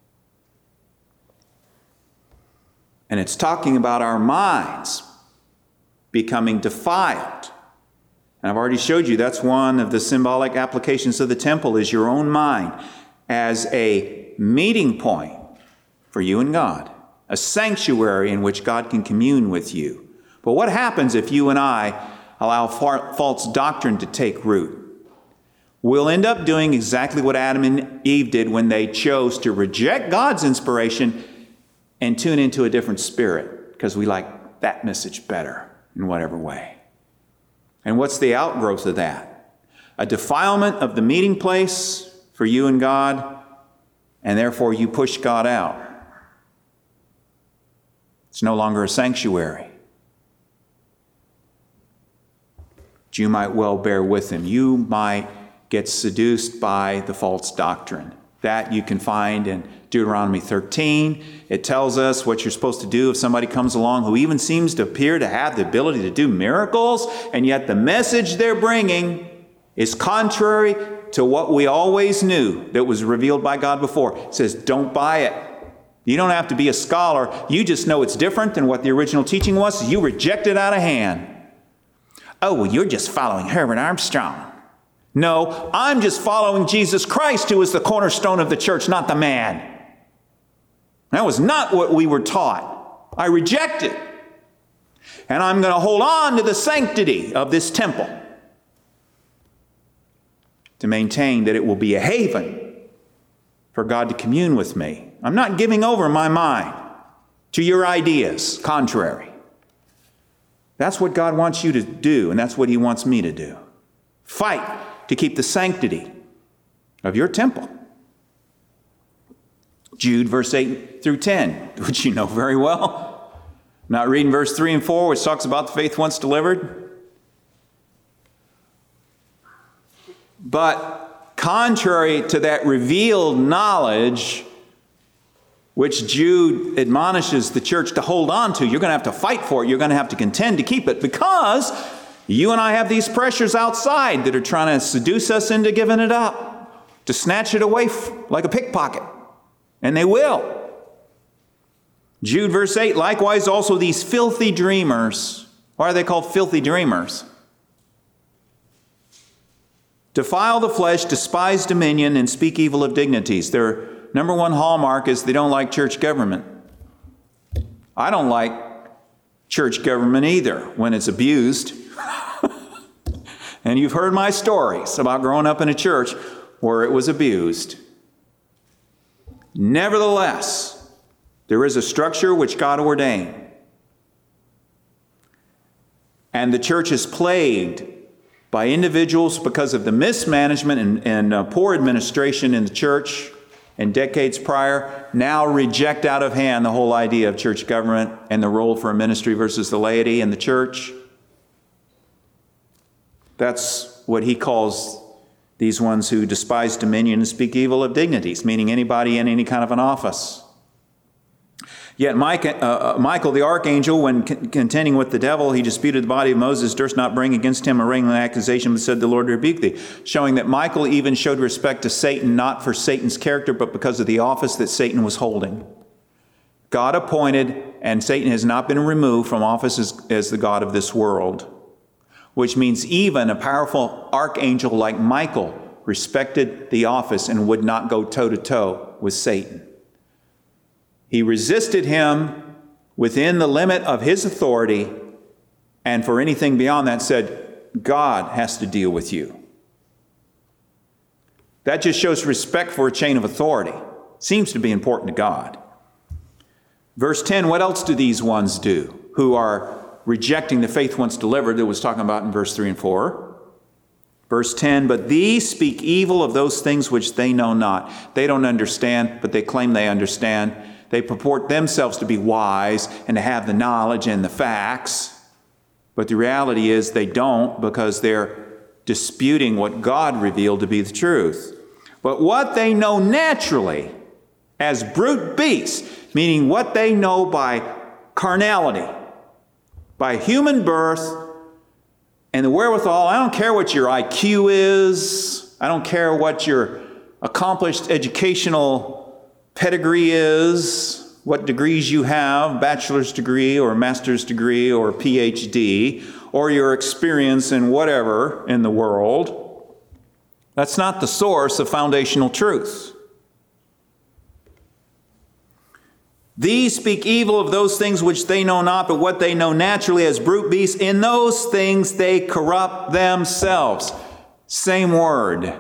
B: And it's talking about our minds becoming defiled. And I've already showed you that's one of the symbolic applications of the temple, is your own mind as a meeting point for you and God, a sanctuary in which God can commune with you. But what happens if you and I allow false doctrine to take root? We'll end up doing exactly what Adam and Eve did when they chose to reject God's inspiration and tune into a different spirit because we like that message better in whatever way. And what's the outgrowth of that? A defilement of the meeting place for you and God, and therefore you push God out. It's no longer a sanctuary. But you might well bear with him. You might get seduced by the false doctrine. That you can find in Deuteronomy thirteen. It tells us what you're supposed to do if somebody comes along who even seems to appear to have the ability to do miracles, and yet the message they're bringing is contrary to what we always knew that was revealed by God before. It says, don't buy it. You don't have to be a scholar. You just know it's different than what the original teaching was. So you reject it out of hand. Oh, well, you're just following Herbert Armstrong. No, I'm just following Jesus Christ, who is the cornerstone of the church, not the man. That was not what we were taught. I reject it. And I'm going to hold on to the sanctity of this temple to maintain that it will be a haven for God to commune with me. I'm not giving over my mind to your ideas, contrary. That's what God wants you to do, and that's what he wants me to do. Fight to keep the sanctity of your temple. Jude, verse eight through ten, which you know very well. I'm not reading verse three and four, which talks about the faith once delivered. But contrary to that revealed knowledge, which Jude admonishes the church to hold on to, you're going to have to fight for it. You're going to have to contend to keep it, because you and I have these pressures outside that are trying to seduce us into giving it up, to snatch it away like a pickpocket. And they will. Jude verse eight, likewise also these filthy dreamers. Why are they called filthy dreamers? Defile the flesh, despise dominion, and speak evil of dignities. Their number one hallmark is they don't like church government. I don't like church government either when it's abused. And you've heard my stories about growing up in a church where it was abused. Nevertheless, there is a structure which God ordained. And the church is plagued by individuals because of the mismanagement and, and uh, poor administration in the church in decades prior, now reject out of hand the whole idea of church government and the role for a ministry versus the laity in the church. That's what he calls these ones who despise dominion and speak evil of dignities, meaning anybody in any kind of an office. Yet Mike, uh, Michael the archangel, when c- contending with the devil, he disputed the body of Moses, durst not bring against him a ringing accusation, but said, the Lord rebuke thee. Showing that Michael even showed respect to Satan, not for Satan's character, but because of the office that Satan was holding. God appointed, and Satan has not been removed from office as, as the God of this world. Which means even a powerful archangel like Michael respected the office and would not go toe-to-toe with Satan. He resisted him within the limit of his authority, and for anything beyond that said, God has to deal with you. That just shows respect for a chain of authority. Seems to be important to God. Verse ten, what else do these ones do who are rejecting the faith once delivered that was talking about in verse three and four? Verse ten, but these speak evil of those things which they know not. They don't understand, but they claim they understand. They purport themselves to be wise and to have the knowledge and the facts. But the reality is they don't, because they're disputing what God revealed to be the truth. But what they know naturally as brute beasts, meaning what they know by carnality, by human birth, and the wherewithal. I don't care what your I Q is. I don't care what your accomplished educational pedigree is, what degrees you have, bachelor's degree or master's degree or P H D, or your experience in whatever in the world. That's not the source of foundational truth. These speak evil of those things which they know not, but what they know naturally as brute beasts, in those things they corrupt themselves. Same word.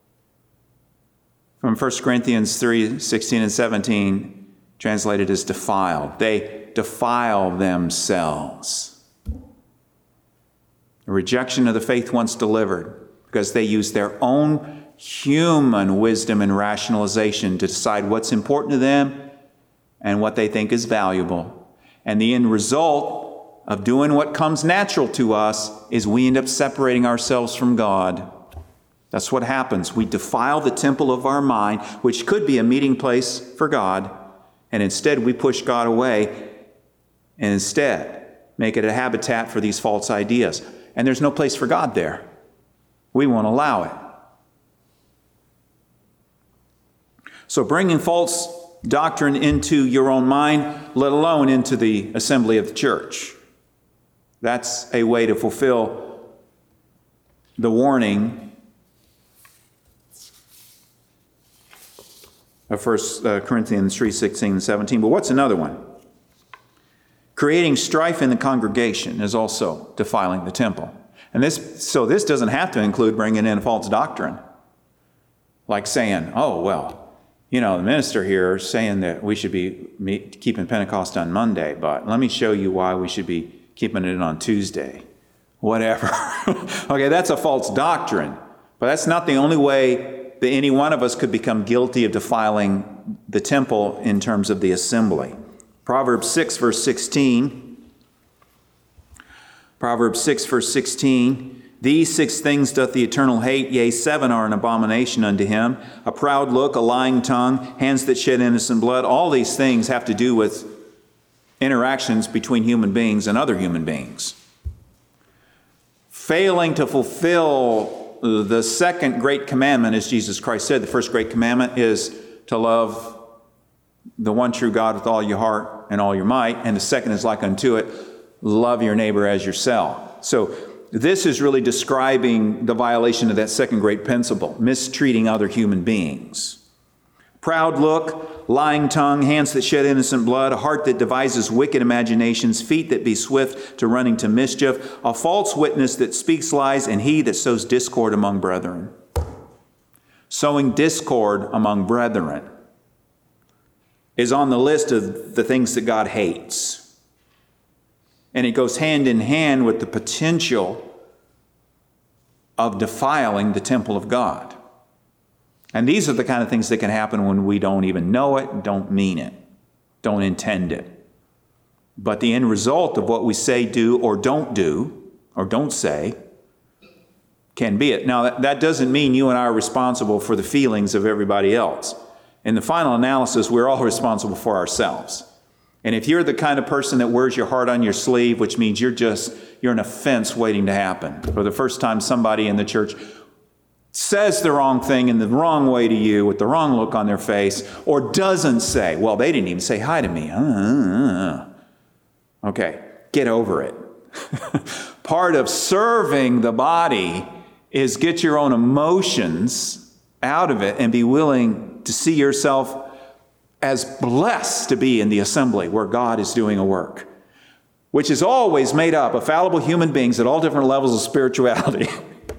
B: From First Corinthians three, sixteen and seventeen, translated as defiled. They defile themselves. A rejection of the faith once delivered, because they use their own human wisdom and rationalization to decide what's important to them and what they think is valuable. And the end result of doing what comes natural to us is we end up separating ourselves from God. That's what happens. We defile the temple of our mind, which could be a meeting place for God, and instead we push God away and instead make it a habitat for these false ideas. And there's no place for God there. We won't allow it. So bringing false doctrine into your own mind, let alone into the assembly of the church. That's a way to fulfill the warning of First Corinthians three, sixteen and seventeen. But what's another one? Creating strife in the congregation is also defiling the temple. And this, so this doesn't have to include bringing in false doctrine. Like saying, oh, well, you know, the minister here is saying that we should be meet, keeping Pentecost on Monday, but let me show you why we should be keeping it on Tuesday. Whatever. Okay, that's a false doctrine. But that's not the only way that any one of us could become guilty of defiling the temple in terms of the assembly. Proverbs six, verse sixteen. Proverbs six, verse sixteen. These six things doth the Eternal hate, yea, seven are an abomination unto him. A proud look, a lying tongue, hands that shed innocent blood. All these things have to do with interactions between human beings and other human beings. Failing to fulfill the second great commandment, as Jesus Christ said, the first great commandment is to love the one true God with all your heart and all your might. And the second is like unto it, love your neighbor as yourself. So this is really describing the violation of that second great principle, mistreating other human beings. Proud look, lying tongue, hands that shed innocent blood, a heart that devises wicked imaginations, feet that be swift to running to mischief, a false witness that speaks lies, and he that sows discord among brethren. Sowing discord among brethren is on the list of the things that God hates. And it goes hand in hand with the potential of defiling the temple of God. And these are the kind of things that can happen when we don't even know it, don't mean it, don't intend it. But the end result of what we say, do, or don't do, or don't say, can be it. Now, that, that doesn't mean you and I are responsible for the feelings of everybody else. In the final analysis, we're all responsible for ourselves. And if you're the kind of person that wears your heart on your sleeve, which means you're just, you're an offense waiting to happen. For the first time somebody in the church says the wrong thing in the wrong way to you with the wrong look on their face, or doesn't say, well, they didn't even say hi to me. Uh, okay, get over it. Part of serving the body is get your own emotions out of it and be willing to see yourself as blessed to be in the assembly where God is doing a work, which is always made up of fallible human beings at all different levels of spirituality.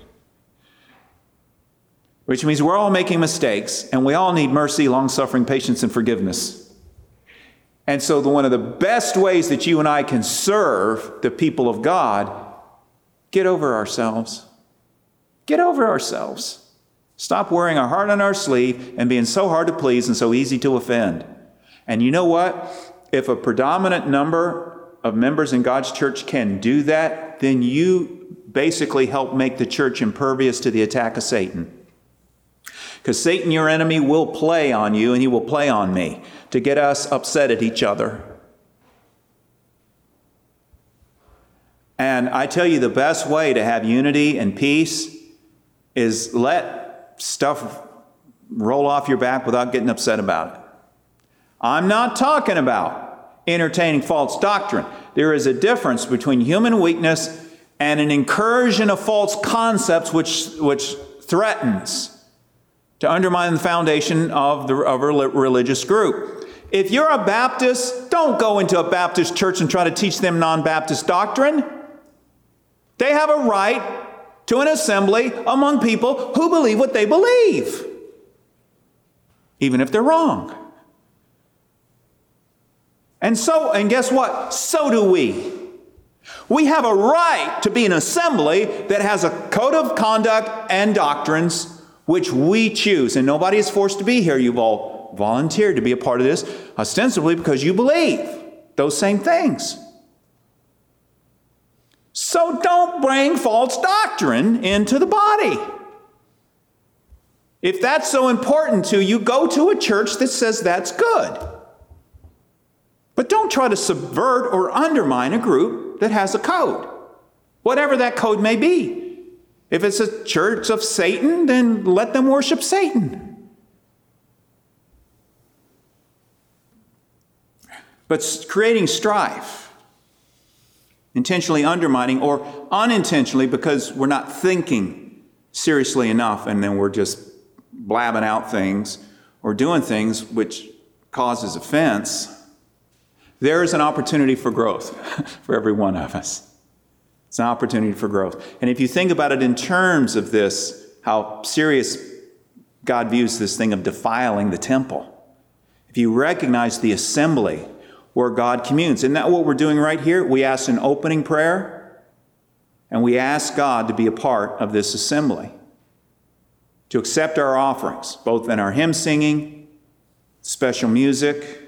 B: Which means we're all making mistakes, and we all need mercy, long-suffering, patience, and forgiveness. And so the, one of the best ways that you and I can serve the people of God, get over ourselves. Get over ourselves. Stop wearing our heart on our sleeve and being so hard to please and so easy to offend. And you know what? If a predominant number of members in God's church can do that, then you basically help make the church impervious to the attack of Satan. Because Satan, your enemy, will play on you, and he will play on me to get us upset at each other. And I tell you, the best way to have unity and peace is let stuff roll off your back without getting upset about it. I'm not talking about entertaining false doctrine. There is a difference between human weakness and an incursion of false concepts which, which threatens to undermine the foundation of, the, of a religious group. If you're a Baptist, don't go into a Baptist church and try to teach them non-Baptist doctrine. They have a right to an assembly among people who believe what they believe, even if they're wrong. And so, and guess what? So do we. We have a right to be an assembly that has a code of conduct and doctrines which we choose. And nobody is forced to be here. You've all volunteered to be a part of this, ostensibly because you believe those same things. So don't bring false doctrine into the body. If that's so important to you, go to a church that says that's good. But don't try to subvert or undermine a group that has a code, whatever that code may be. If it's a church of Satan, then let them worship Satan. But creating strife, intentionally undermining or unintentionally because we're not thinking seriously enough and then we're just blabbing out things or doing things which causes offense, there is an opportunity for growth for every one of us. It's an opportunity for growth. And if you think about it in terms of this, how serious God views this thing of defiling the temple, if you recognize the assembly where God communes. Isn't that what we're doing right here? We ask an opening prayer, and we ask God to be a part of this assembly, to accept our offerings, both in our hymn singing, special music,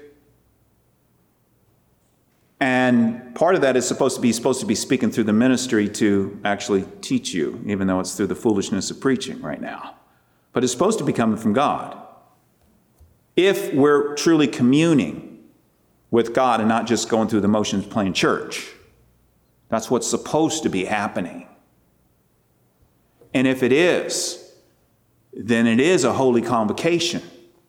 B: and part of that is supposed to be supposed to be speaking through the ministry to actually teach you, even though it's through the foolishness of preaching right now. But it's supposed to be coming from God. If we're truly communing with God and not just going through the motions playing church. That's what's supposed to be happening. And if it is, then it is a holy convocation.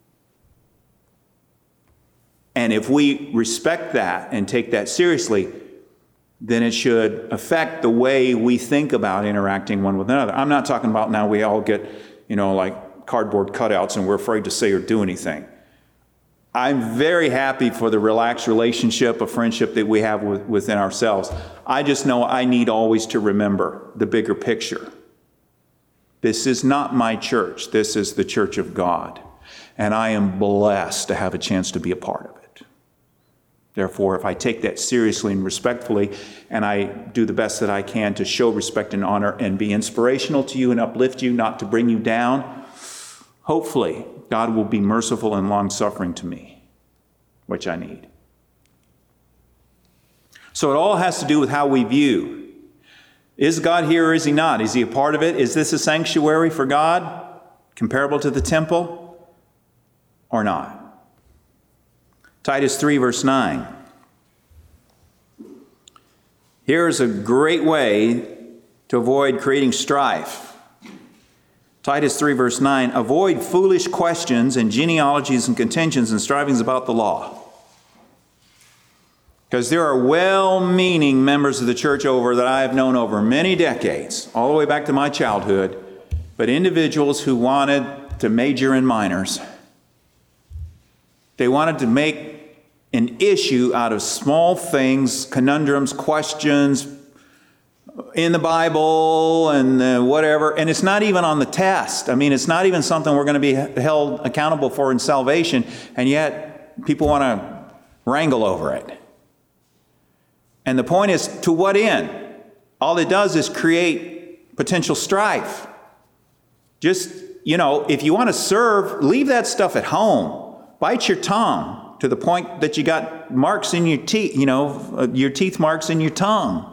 B: And if we respect that and take that seriously, then it should affect the way we think about interacting one with another. I'm not talking about now we all get, you know, like cardboard cutouts and we're afraid to say or do anything. I'm very happy for the relaxed relationship of friendship that we have with, within ourselves. I just know I need always to remember the bigger picture. This is not my church. This is the church of God. And I am blessed to have a chance to be a part of it. Therefore, if I take that seriously and respectfully, and I do the best that I can to show respect and honor and be inspirational to you and uplift you, not to bring you down, hopefully, God will be merciful and long-suffering to me, which I need. So it all has to do with how we view. Is God here or is he not? Is he a part of it? Is this a sanctuary for God, comparable to the temple, or not? Titus three, verse nine. Here's a great way to avoid creating strife. Titus three, verse nine, avoid foolish questions and genealogies and contentions and strivings about the law. Because there are well-meaning members of the church over that I have known over many decades, all the way back to my childhood, but individuals who wanted to major in minors. They wanted to make an issue out of small things, conundrums, questions, in the Bible and uh, whatever, and it's not even on the test. I mean, it's not even something we're going to be held accountable for in salvation, and yet people want to wrangle over it. And the point is, to what end? All it does is create potential strife. Just, you know, if you want to serve, leave that stuff at home. Bite your tongue to the point that you got marks in your teeth, you know, your teeth marks in your tongue.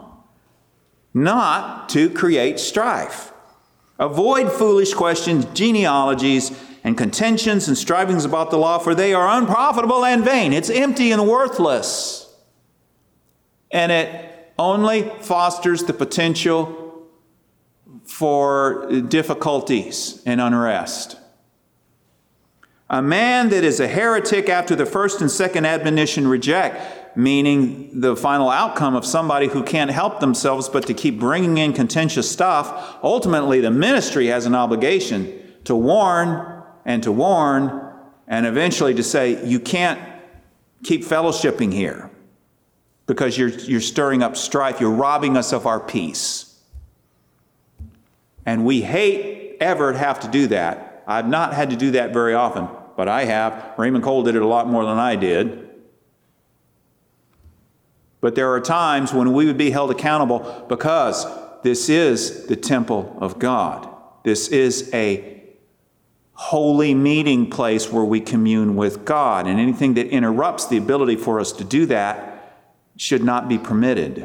B: Not to create strife. Avoid foolish questions, genealogies, and contentions and strivings about the law, for they are unprofitable and vain. It's empty and worthless. And it only fosters the potential for difficulties and unrest. A man that is a heretic after the first and second admonition reject, meaning the final outcome of somebody who can't help themselves but to keep bringing in contentious stuff. Ultimately, the ministry has an obligation to warn and to warn and eventually to say, you can't keep fellowshipping here because you're, you're stirring up strife. You're robbing us of our peace. And we hate ever have to do that. I've not had to do that very often, but I have. Raymond Cole did it a lot more than I did. But there are times when we would be held accountable because this is the temple of God. This is a holy meeting place where we commune with God. And anything that interrupts the ability for us to do that should not be permitted.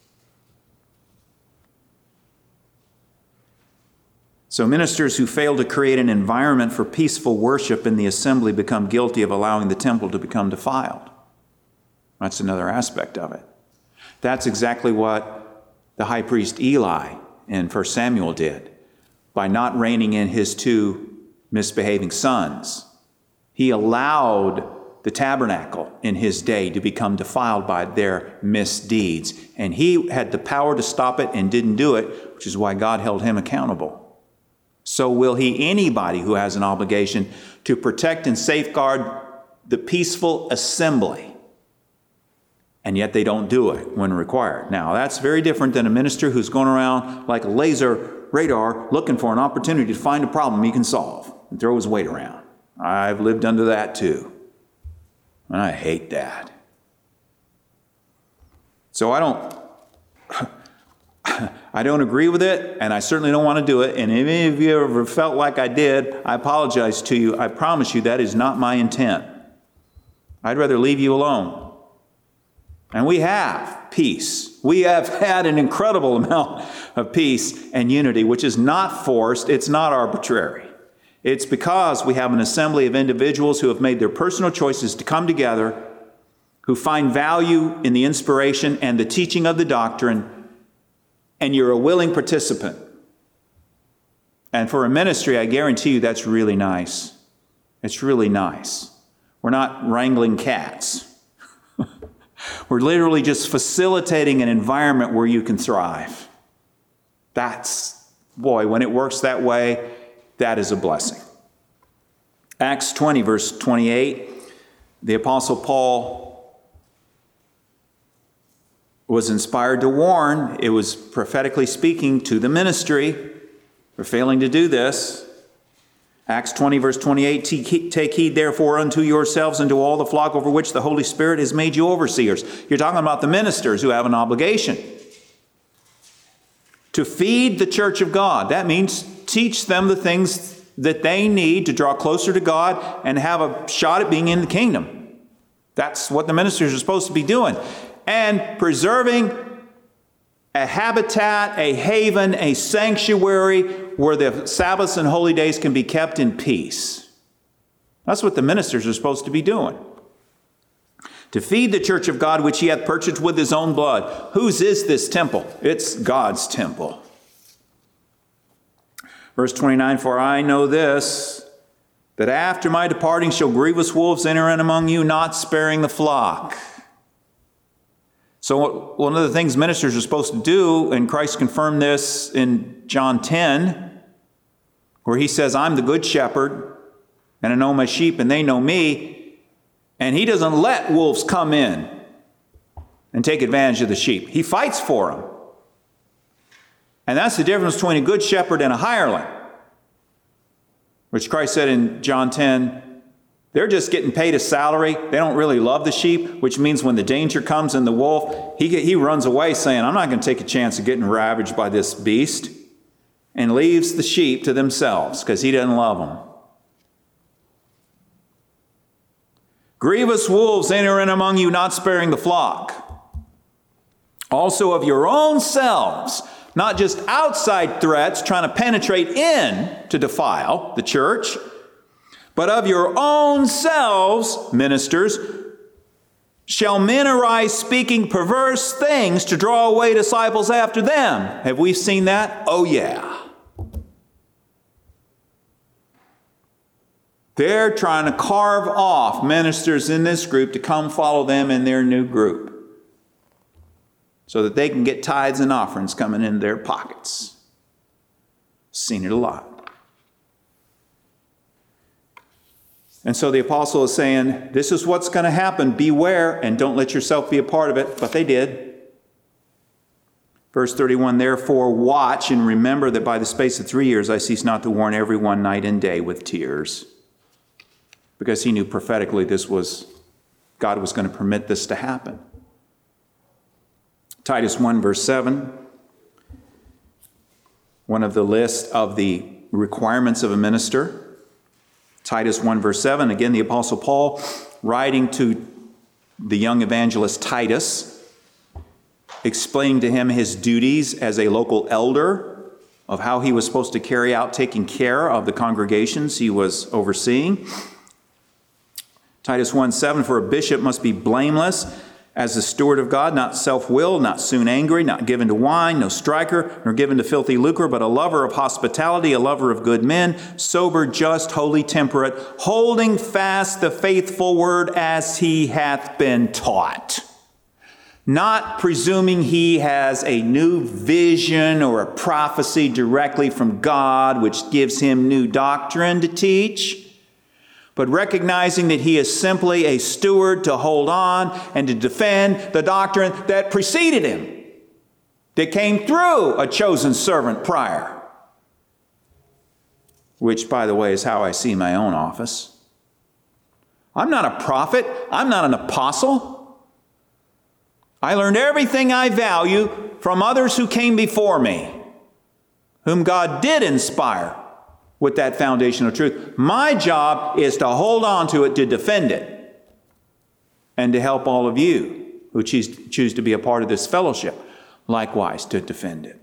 B: So ministers who fail to create an environment for peaceful worship in the assembly become guilty of allowing the temple to become defiled. That's another aspect of it. That's exactly what the high priest Eli in First Samuel did. By not reining in his two misbehaving sons, he allowed the tabernacle in his day to become defiled by their misdeeds. And he had the power to stop it and didn't do it, which is why God held him accountable. So will he, anybody who has an obligation to protect and safeguard the peaceful assembly, and yet they don't do it when required. Now, that's very different than a minister who's going around like a laser radar looking for an opportunity to find a problem he can solve and throw his weight around. I've lived under that too. And I hate that. So I don't I don't agree with it, and I certainly don't want to do it. And if any of you ever felt like I did, I apologize to you. I promise you that is not my intent. I'd rather leave you alone. And we have peace. We have had an incredible amount of peace and unity, which is not forced. It's not arbitrary. It's because we have an assembly of individuals who have made their personal choices to come together, who find value in the inspiration and the teaching of the doctrine, and you're a willing participant. And for a ministry, I guarantee you that's really nice. It's really nice. We're not wrangling cats. We're literally just facilitating an environment where you can thrive. That's, boy, when it works that way, that is a blessing. Acts twenty, verse twenty-eight, the Apostle Paul was inspired to warn. It was prophetically speaking to the ministry for failing to do this. Acts twenty, verse twenty-eight, take heed therefore unto yourselves and to all the flock over which the Holy Spirit has made you overseers. You're talking about the ministers who have an obligation to feed the church of God. That means teach them the things that they need to draw closer to God and have a shot at being in the kingdom. That's what the ministers are supposed to be doing. And preserving a habitat, a haven, a sanctuary where the Sabbaths and holy days can be kept in peace. That's what the ministers are supposed to be doing. To feed the church of God, which he hath purchased with his own blood. Whose is this temple? It's God's temple. Verse twenty-nine, for I know this, that after my departing shall grievous wolves enter in among you, not sparing the flock. So one of the things ministers are supposed to do, and Christ confirmed this in John ten, where he says, I'm the good shepherd, and I know my sheep, and they know me. And he doesn't let wolves come in and take advantage of the sheep. He fights for them. And that's the difference between a good shepherd and a hireling, which Christ said in John ten, they're just getting paid a salary. They don't really love the sheep, which means when the danger comes in the wolf, he, he runs away saying, I'm not going to take a chance of getting ravaged by this beast, and leaves the sheep to themselves because he doesn't love them. Grievous wolves enter in among you, not sparing the flock. Also of your own selves, not just outside threats trying to penetrate in to defile the church, But of your own selves, ministers, shall men arise speaking perverse things to draw away disciples after them. Have we seen that? Oh, yeah. They're trying to carve off ministers in this group to come follow them in their new group so that they can get tithes and offerings coming into their pockets. Seen it a lot. And so the apostle is saying, this is what's going to happen. Beware and don't let yourself be a part of it. But they did. Verse thirty-one, therefore watch and remember that by the space of three years I cease not to warn everyone night and day with tears. Because he knew prophetically this was, God was going to permit this to happen. Titus one verse seven, one of the list of the requirements of a minister. Titus one verse seven, again the Apostle Paul writing to the young evangelist Titus, explaining to him his duties as a local elder, of how he was supposed to carry out taking care of the congregations he was overseeing. Titus one seven, for a bishop must be blameless as the steward of God, not self-willed, not soon angry, not given to wine, no striker, nor given to filthy lucre, but a lover of hospitality, a lover of good men, sober, just, holy, temperate, holding fast the faithful word as he hath been taught. Not presuming he has a new vision or a prophecy directly from God, which gives him new doctrine to teach, but recognizing that he is simply a steward to hold on and to defend the doctrine that preceded him, that came through a chosen servant prior. Which, by the way, is how I see my own office. I'm not a prophet. I'm not an apostle. I learned everything I value from others who came before me, whom God did inspire with that foundational truth. My job is to hold on to it, to defend it, and to help all of you who choose, choose to be a part of this fellowship, likewise to defend it.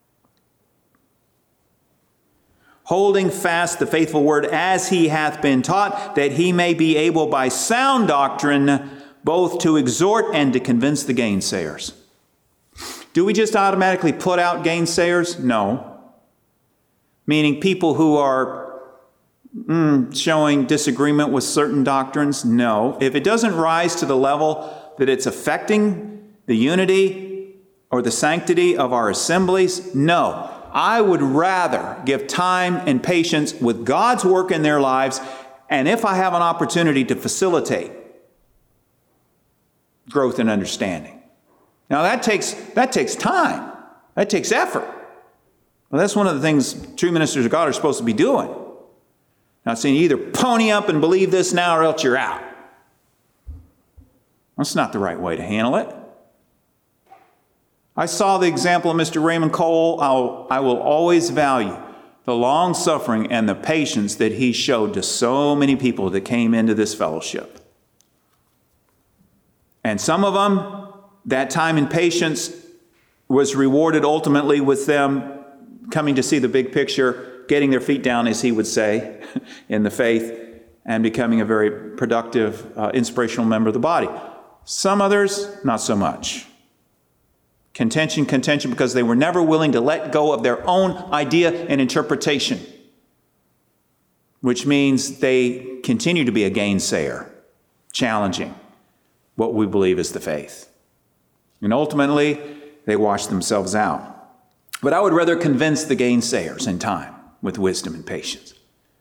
B: Holding fast the faithful word as he hath been taught, that he may be able by sound doctrine both to exhort and to convince the gainsayers. Do we just automatically put out gainsayers? No. Meaning people who are mm, showing disagreement with certain doctrines? No. If it doesn't rise to the level that it's affecting the unity or the sanctity of our assemblies, no. I would rather give time and patience with God's work in their lives, and if I have an opportunity to facilitate growth and understanding. Now that takes, that takes time. That takes effort. Well, that's one of the things true ministers of God are supposed to be doing. Not saying either pony up and believe this now or else you're out. That's not the right way to handle it. I saw the example of Mister Raymond Cole. I'll, I will always value the long suffering and the patience that he showed to so many people that came into this fellowship. And some of them, that time and patience was rewarded ultimately with them coming to see the big picture, getting their feet down, as he would say, in the faith, and becoming a very productive, uh, inspirational member of the body. Some others, not so much. Contention, contention, because they were never willing to let go of their own idea and interpretation, which means they continue to be a gainsayer, challenging what we believe is the faith. And ultimately, they wash themselves out. But I would rather convince the gainsayers in time with wisdom and patience.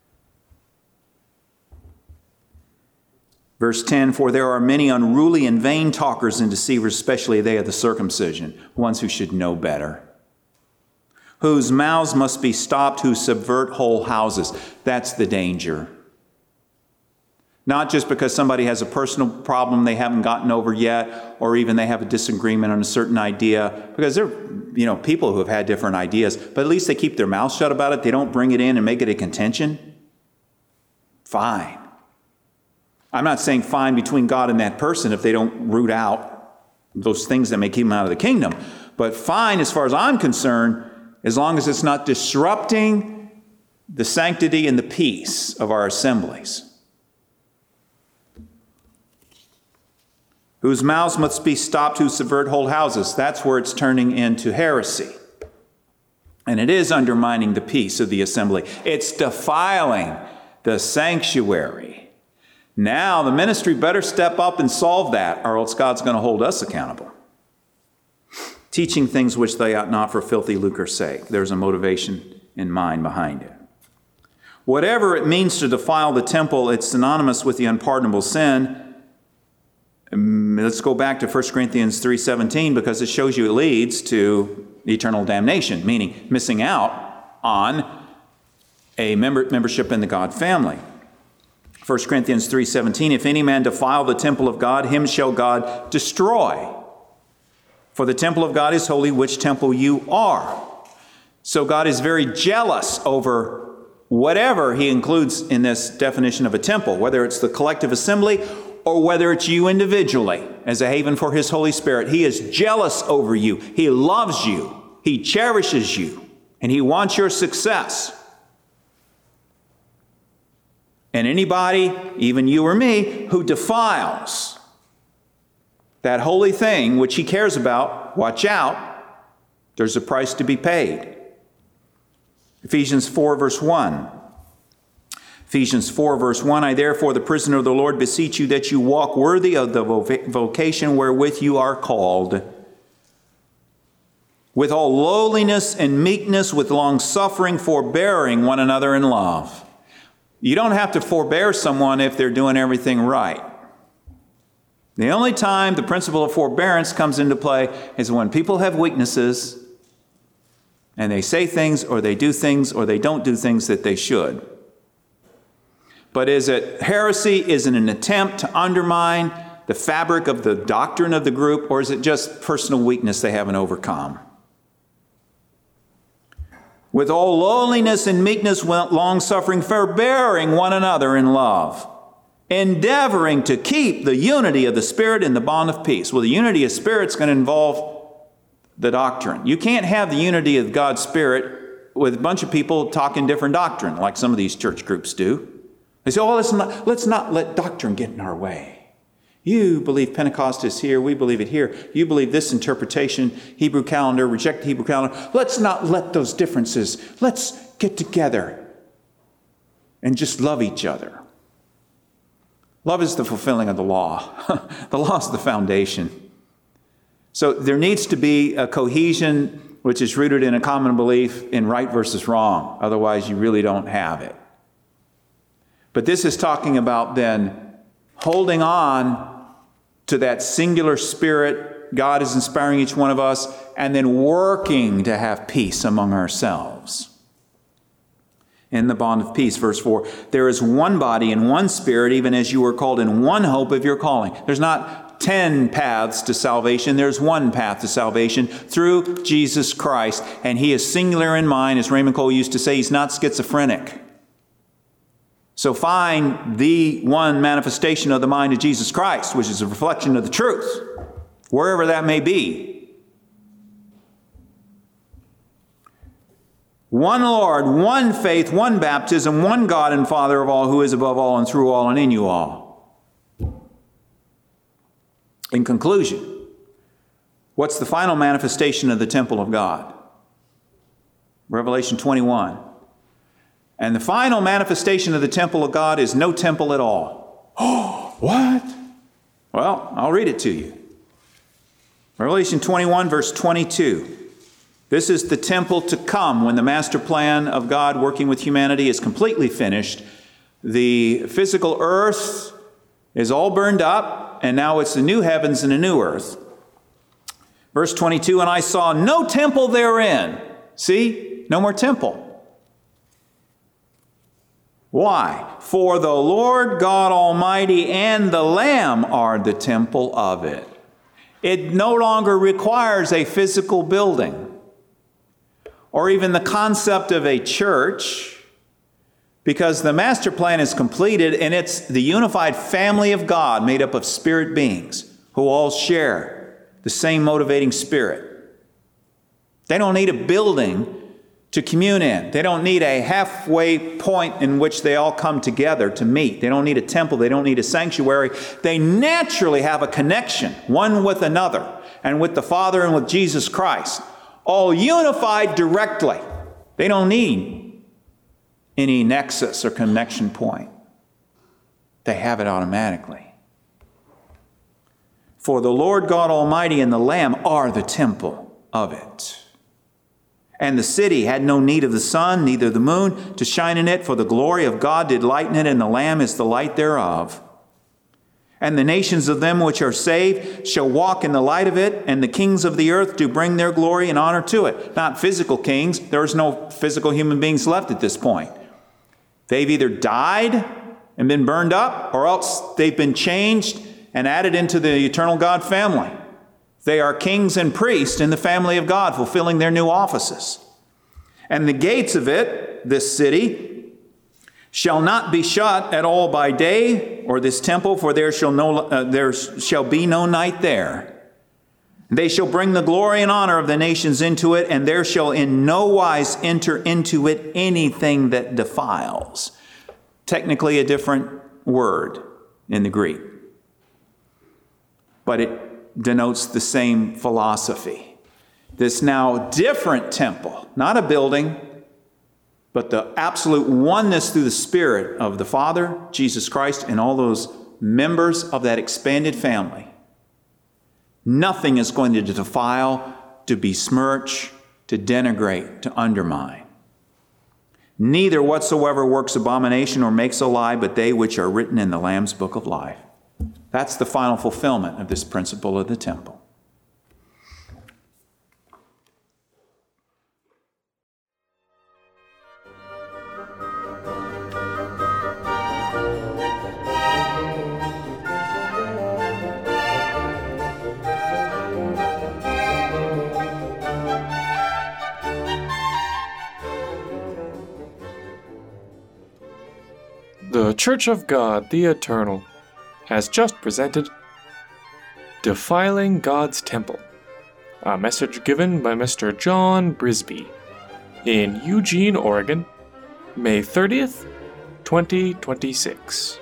B: Verse ten, for there are many unruly and vain talkers and deceivers, especially they of the circumcision, ones who should know better, whose mouths must be stopped, who subvert whole houses. That's the danger. Not just because somebody has a personal problem they haven't gotten over yet, or even they have a disagreement on a certain idea, because they're, you know, people who have had different ideas, but at least they keep their mouth shut about it. They don't bring it in and make it a contention. Fine. I'm not saying fine between God and that person if they don't root out those things that may keep them out of the kingdom. But fine as far as I'm concerned, as long as it's not disrupting the sanctity and the peace of our assemblies, whose mouths must be stopped who subvert whole houses. That's where it's turning into heresy. And it is undermining the peace of the assembly. It's defiling the sanctuary. Now the ministry better step up and solve that, or else God's going to hold us accountable. Teaching things which they ought not for filthy lucre's sake. There's a motivation in mind behind it. Whatever it means to defile the temple, it's synonymous with the unpardonable sin. Let's go back to First Corinthians three seventeen, because it shows you it leads to eternal damnation, meaning missing out on a member, membership in the God family. First Corinthians three seventeen, if any man defile the temple of God, him shall God destroy. For the temple of God is holy, which temple you are. So God is very jealous over whatever he includes in this definition of a temple, whether it's the collective assembly or whether it's you individually as a haven for his Holy Spirit. He is jealous over you. He loves you. He cherishes you. And he wants your success. And anybody, even you or me, who defiles that holy thing which he cares about, watch out. There's a price to be paid. Ephesians four, verse one. Ephesians four, verse one, I therefore, the prisoner of the Lord, beseech you that you walk worthy of the vocation wherewith you are called, with all lowliness and meekness, with long-suffering, forbearing one another in love. You don't have to forbear someone if they're doing everything right. The only time the principle of forbearance comes into play is when people have weaknesses and they say things or they do things or they don't do things that they should. But is it heresy? Is it an attempt to undermine the fabric of the doctrine of the group, or is it just personal weakness they haven't overcome? With all lowliness and meekness, long-suffering, forbearing one another in love, endeavoring to keep the unity of the Spirit in the bond of peace. Well, the unity of Spirit is going to involve the doctrine. You can't have the unity of God's Spirit with a bunch of people talking different doctrine, like some of these church groups do. They say, oh, let's not, let's not let doctrine get in our way. You believe Pentecost is here. We believe it here. You believe this interpretation, Hebrew calendar, reject the Hebrew calendar. Let's not let those differences. Let's get together and just love each other. Love is the fulfilling of the law. The law is the foundation. So there needs to be a cohesion which is rooted in a common belief in right versus wrong. Otherwise, you really don't have it. But this is talking about then holding on to that singular spirit God is inspiring each one of us, and then working to have peace among ourselves. In the bond of peace, verse four, there is one body and one spirit, even as you were called in one hope of your calling. There's not ten paths to salvation. There's one path to salvation through Jesus Christ. And he is singular in mind. As Raymond Cole used to say, he's not schizophrenic. So find the one manifestation of the mind of Jesus Christ, which is a reflection of the truth, wherever that may be. One Lord, one faith, one baptism, one God and Father of all, who is above all and through all and in you all. In conclusion, what's the final manifestation of the temple of God? Revelation twenty-one. And the final manifestation of the temple of God is no temple at all. Oh, what? Well, I'll read it to you. Revelation twenty-one, verse twenty-two. This is the temple to come when the master plan of God working with humanity is completely finished. The physical earth is all burned up, and now it's the new heavens and a new earth. Verse twenty-two, and I saw no temple therein. See? No more temple. Why? For the Lord God Almighty and the Lamb are the temple of it. It no longer requires a physical building or even the concept of a church, because the master plan is completed and it's the unified family of God made up of spirit beings who all share the same motivating spirit. They don't need a building to commune in. They don't need a halfway point in which they all come together to meet. They don't need a temple. They don't need a sanctuary. They naturally have a connection, one with another, and with the Father and with Jesus Christ, all unified directly. They don't need any nexus or connection point. They have it automatically. For the Lord God Almighty and the Lamb are the temple of it. And the city had no need of the sun, neither the moon, to shine in it, for the glory of God did lighten it, and the Lamb is the light thereof. And the nations of them which are saved shall walk in the light of it, and the kings of the earth do bring their glory and honor to it. Not physical kings. There's no physical human beings left at this point. They've either died and been burned up, or else they've been changed and added into the eternal God family. They are kings and priests in the family of God, fulfilling their new offices. And the gates of it, this city, shall not be shut at all by day, or this temple, for there shall no uh, there shall be no night there. They shall bring the glory and honor of the nations into it, and there shall in no wise enter into it anything that defiles. Technically a different word in the Greek, but it denotes the same philosophy. This now different temple, not a building, but the absolute oneness through the Spirit of the Father, Jesus Christ, and all those members of that expanded family. Nothing is going to defile, to besmirch, to denigrate, to undermine. Neither whatsoever works abomination or makes a lie, but they which are written in the Lamb's book of life. That's the final fulfillment of this principle of the temple.
A: The Church of God, the Eternal, has just presented Defiling God's Temple, a message given by Mister John Brisby in Eugene, Oregon, May thirtieth, twenty twenty-six.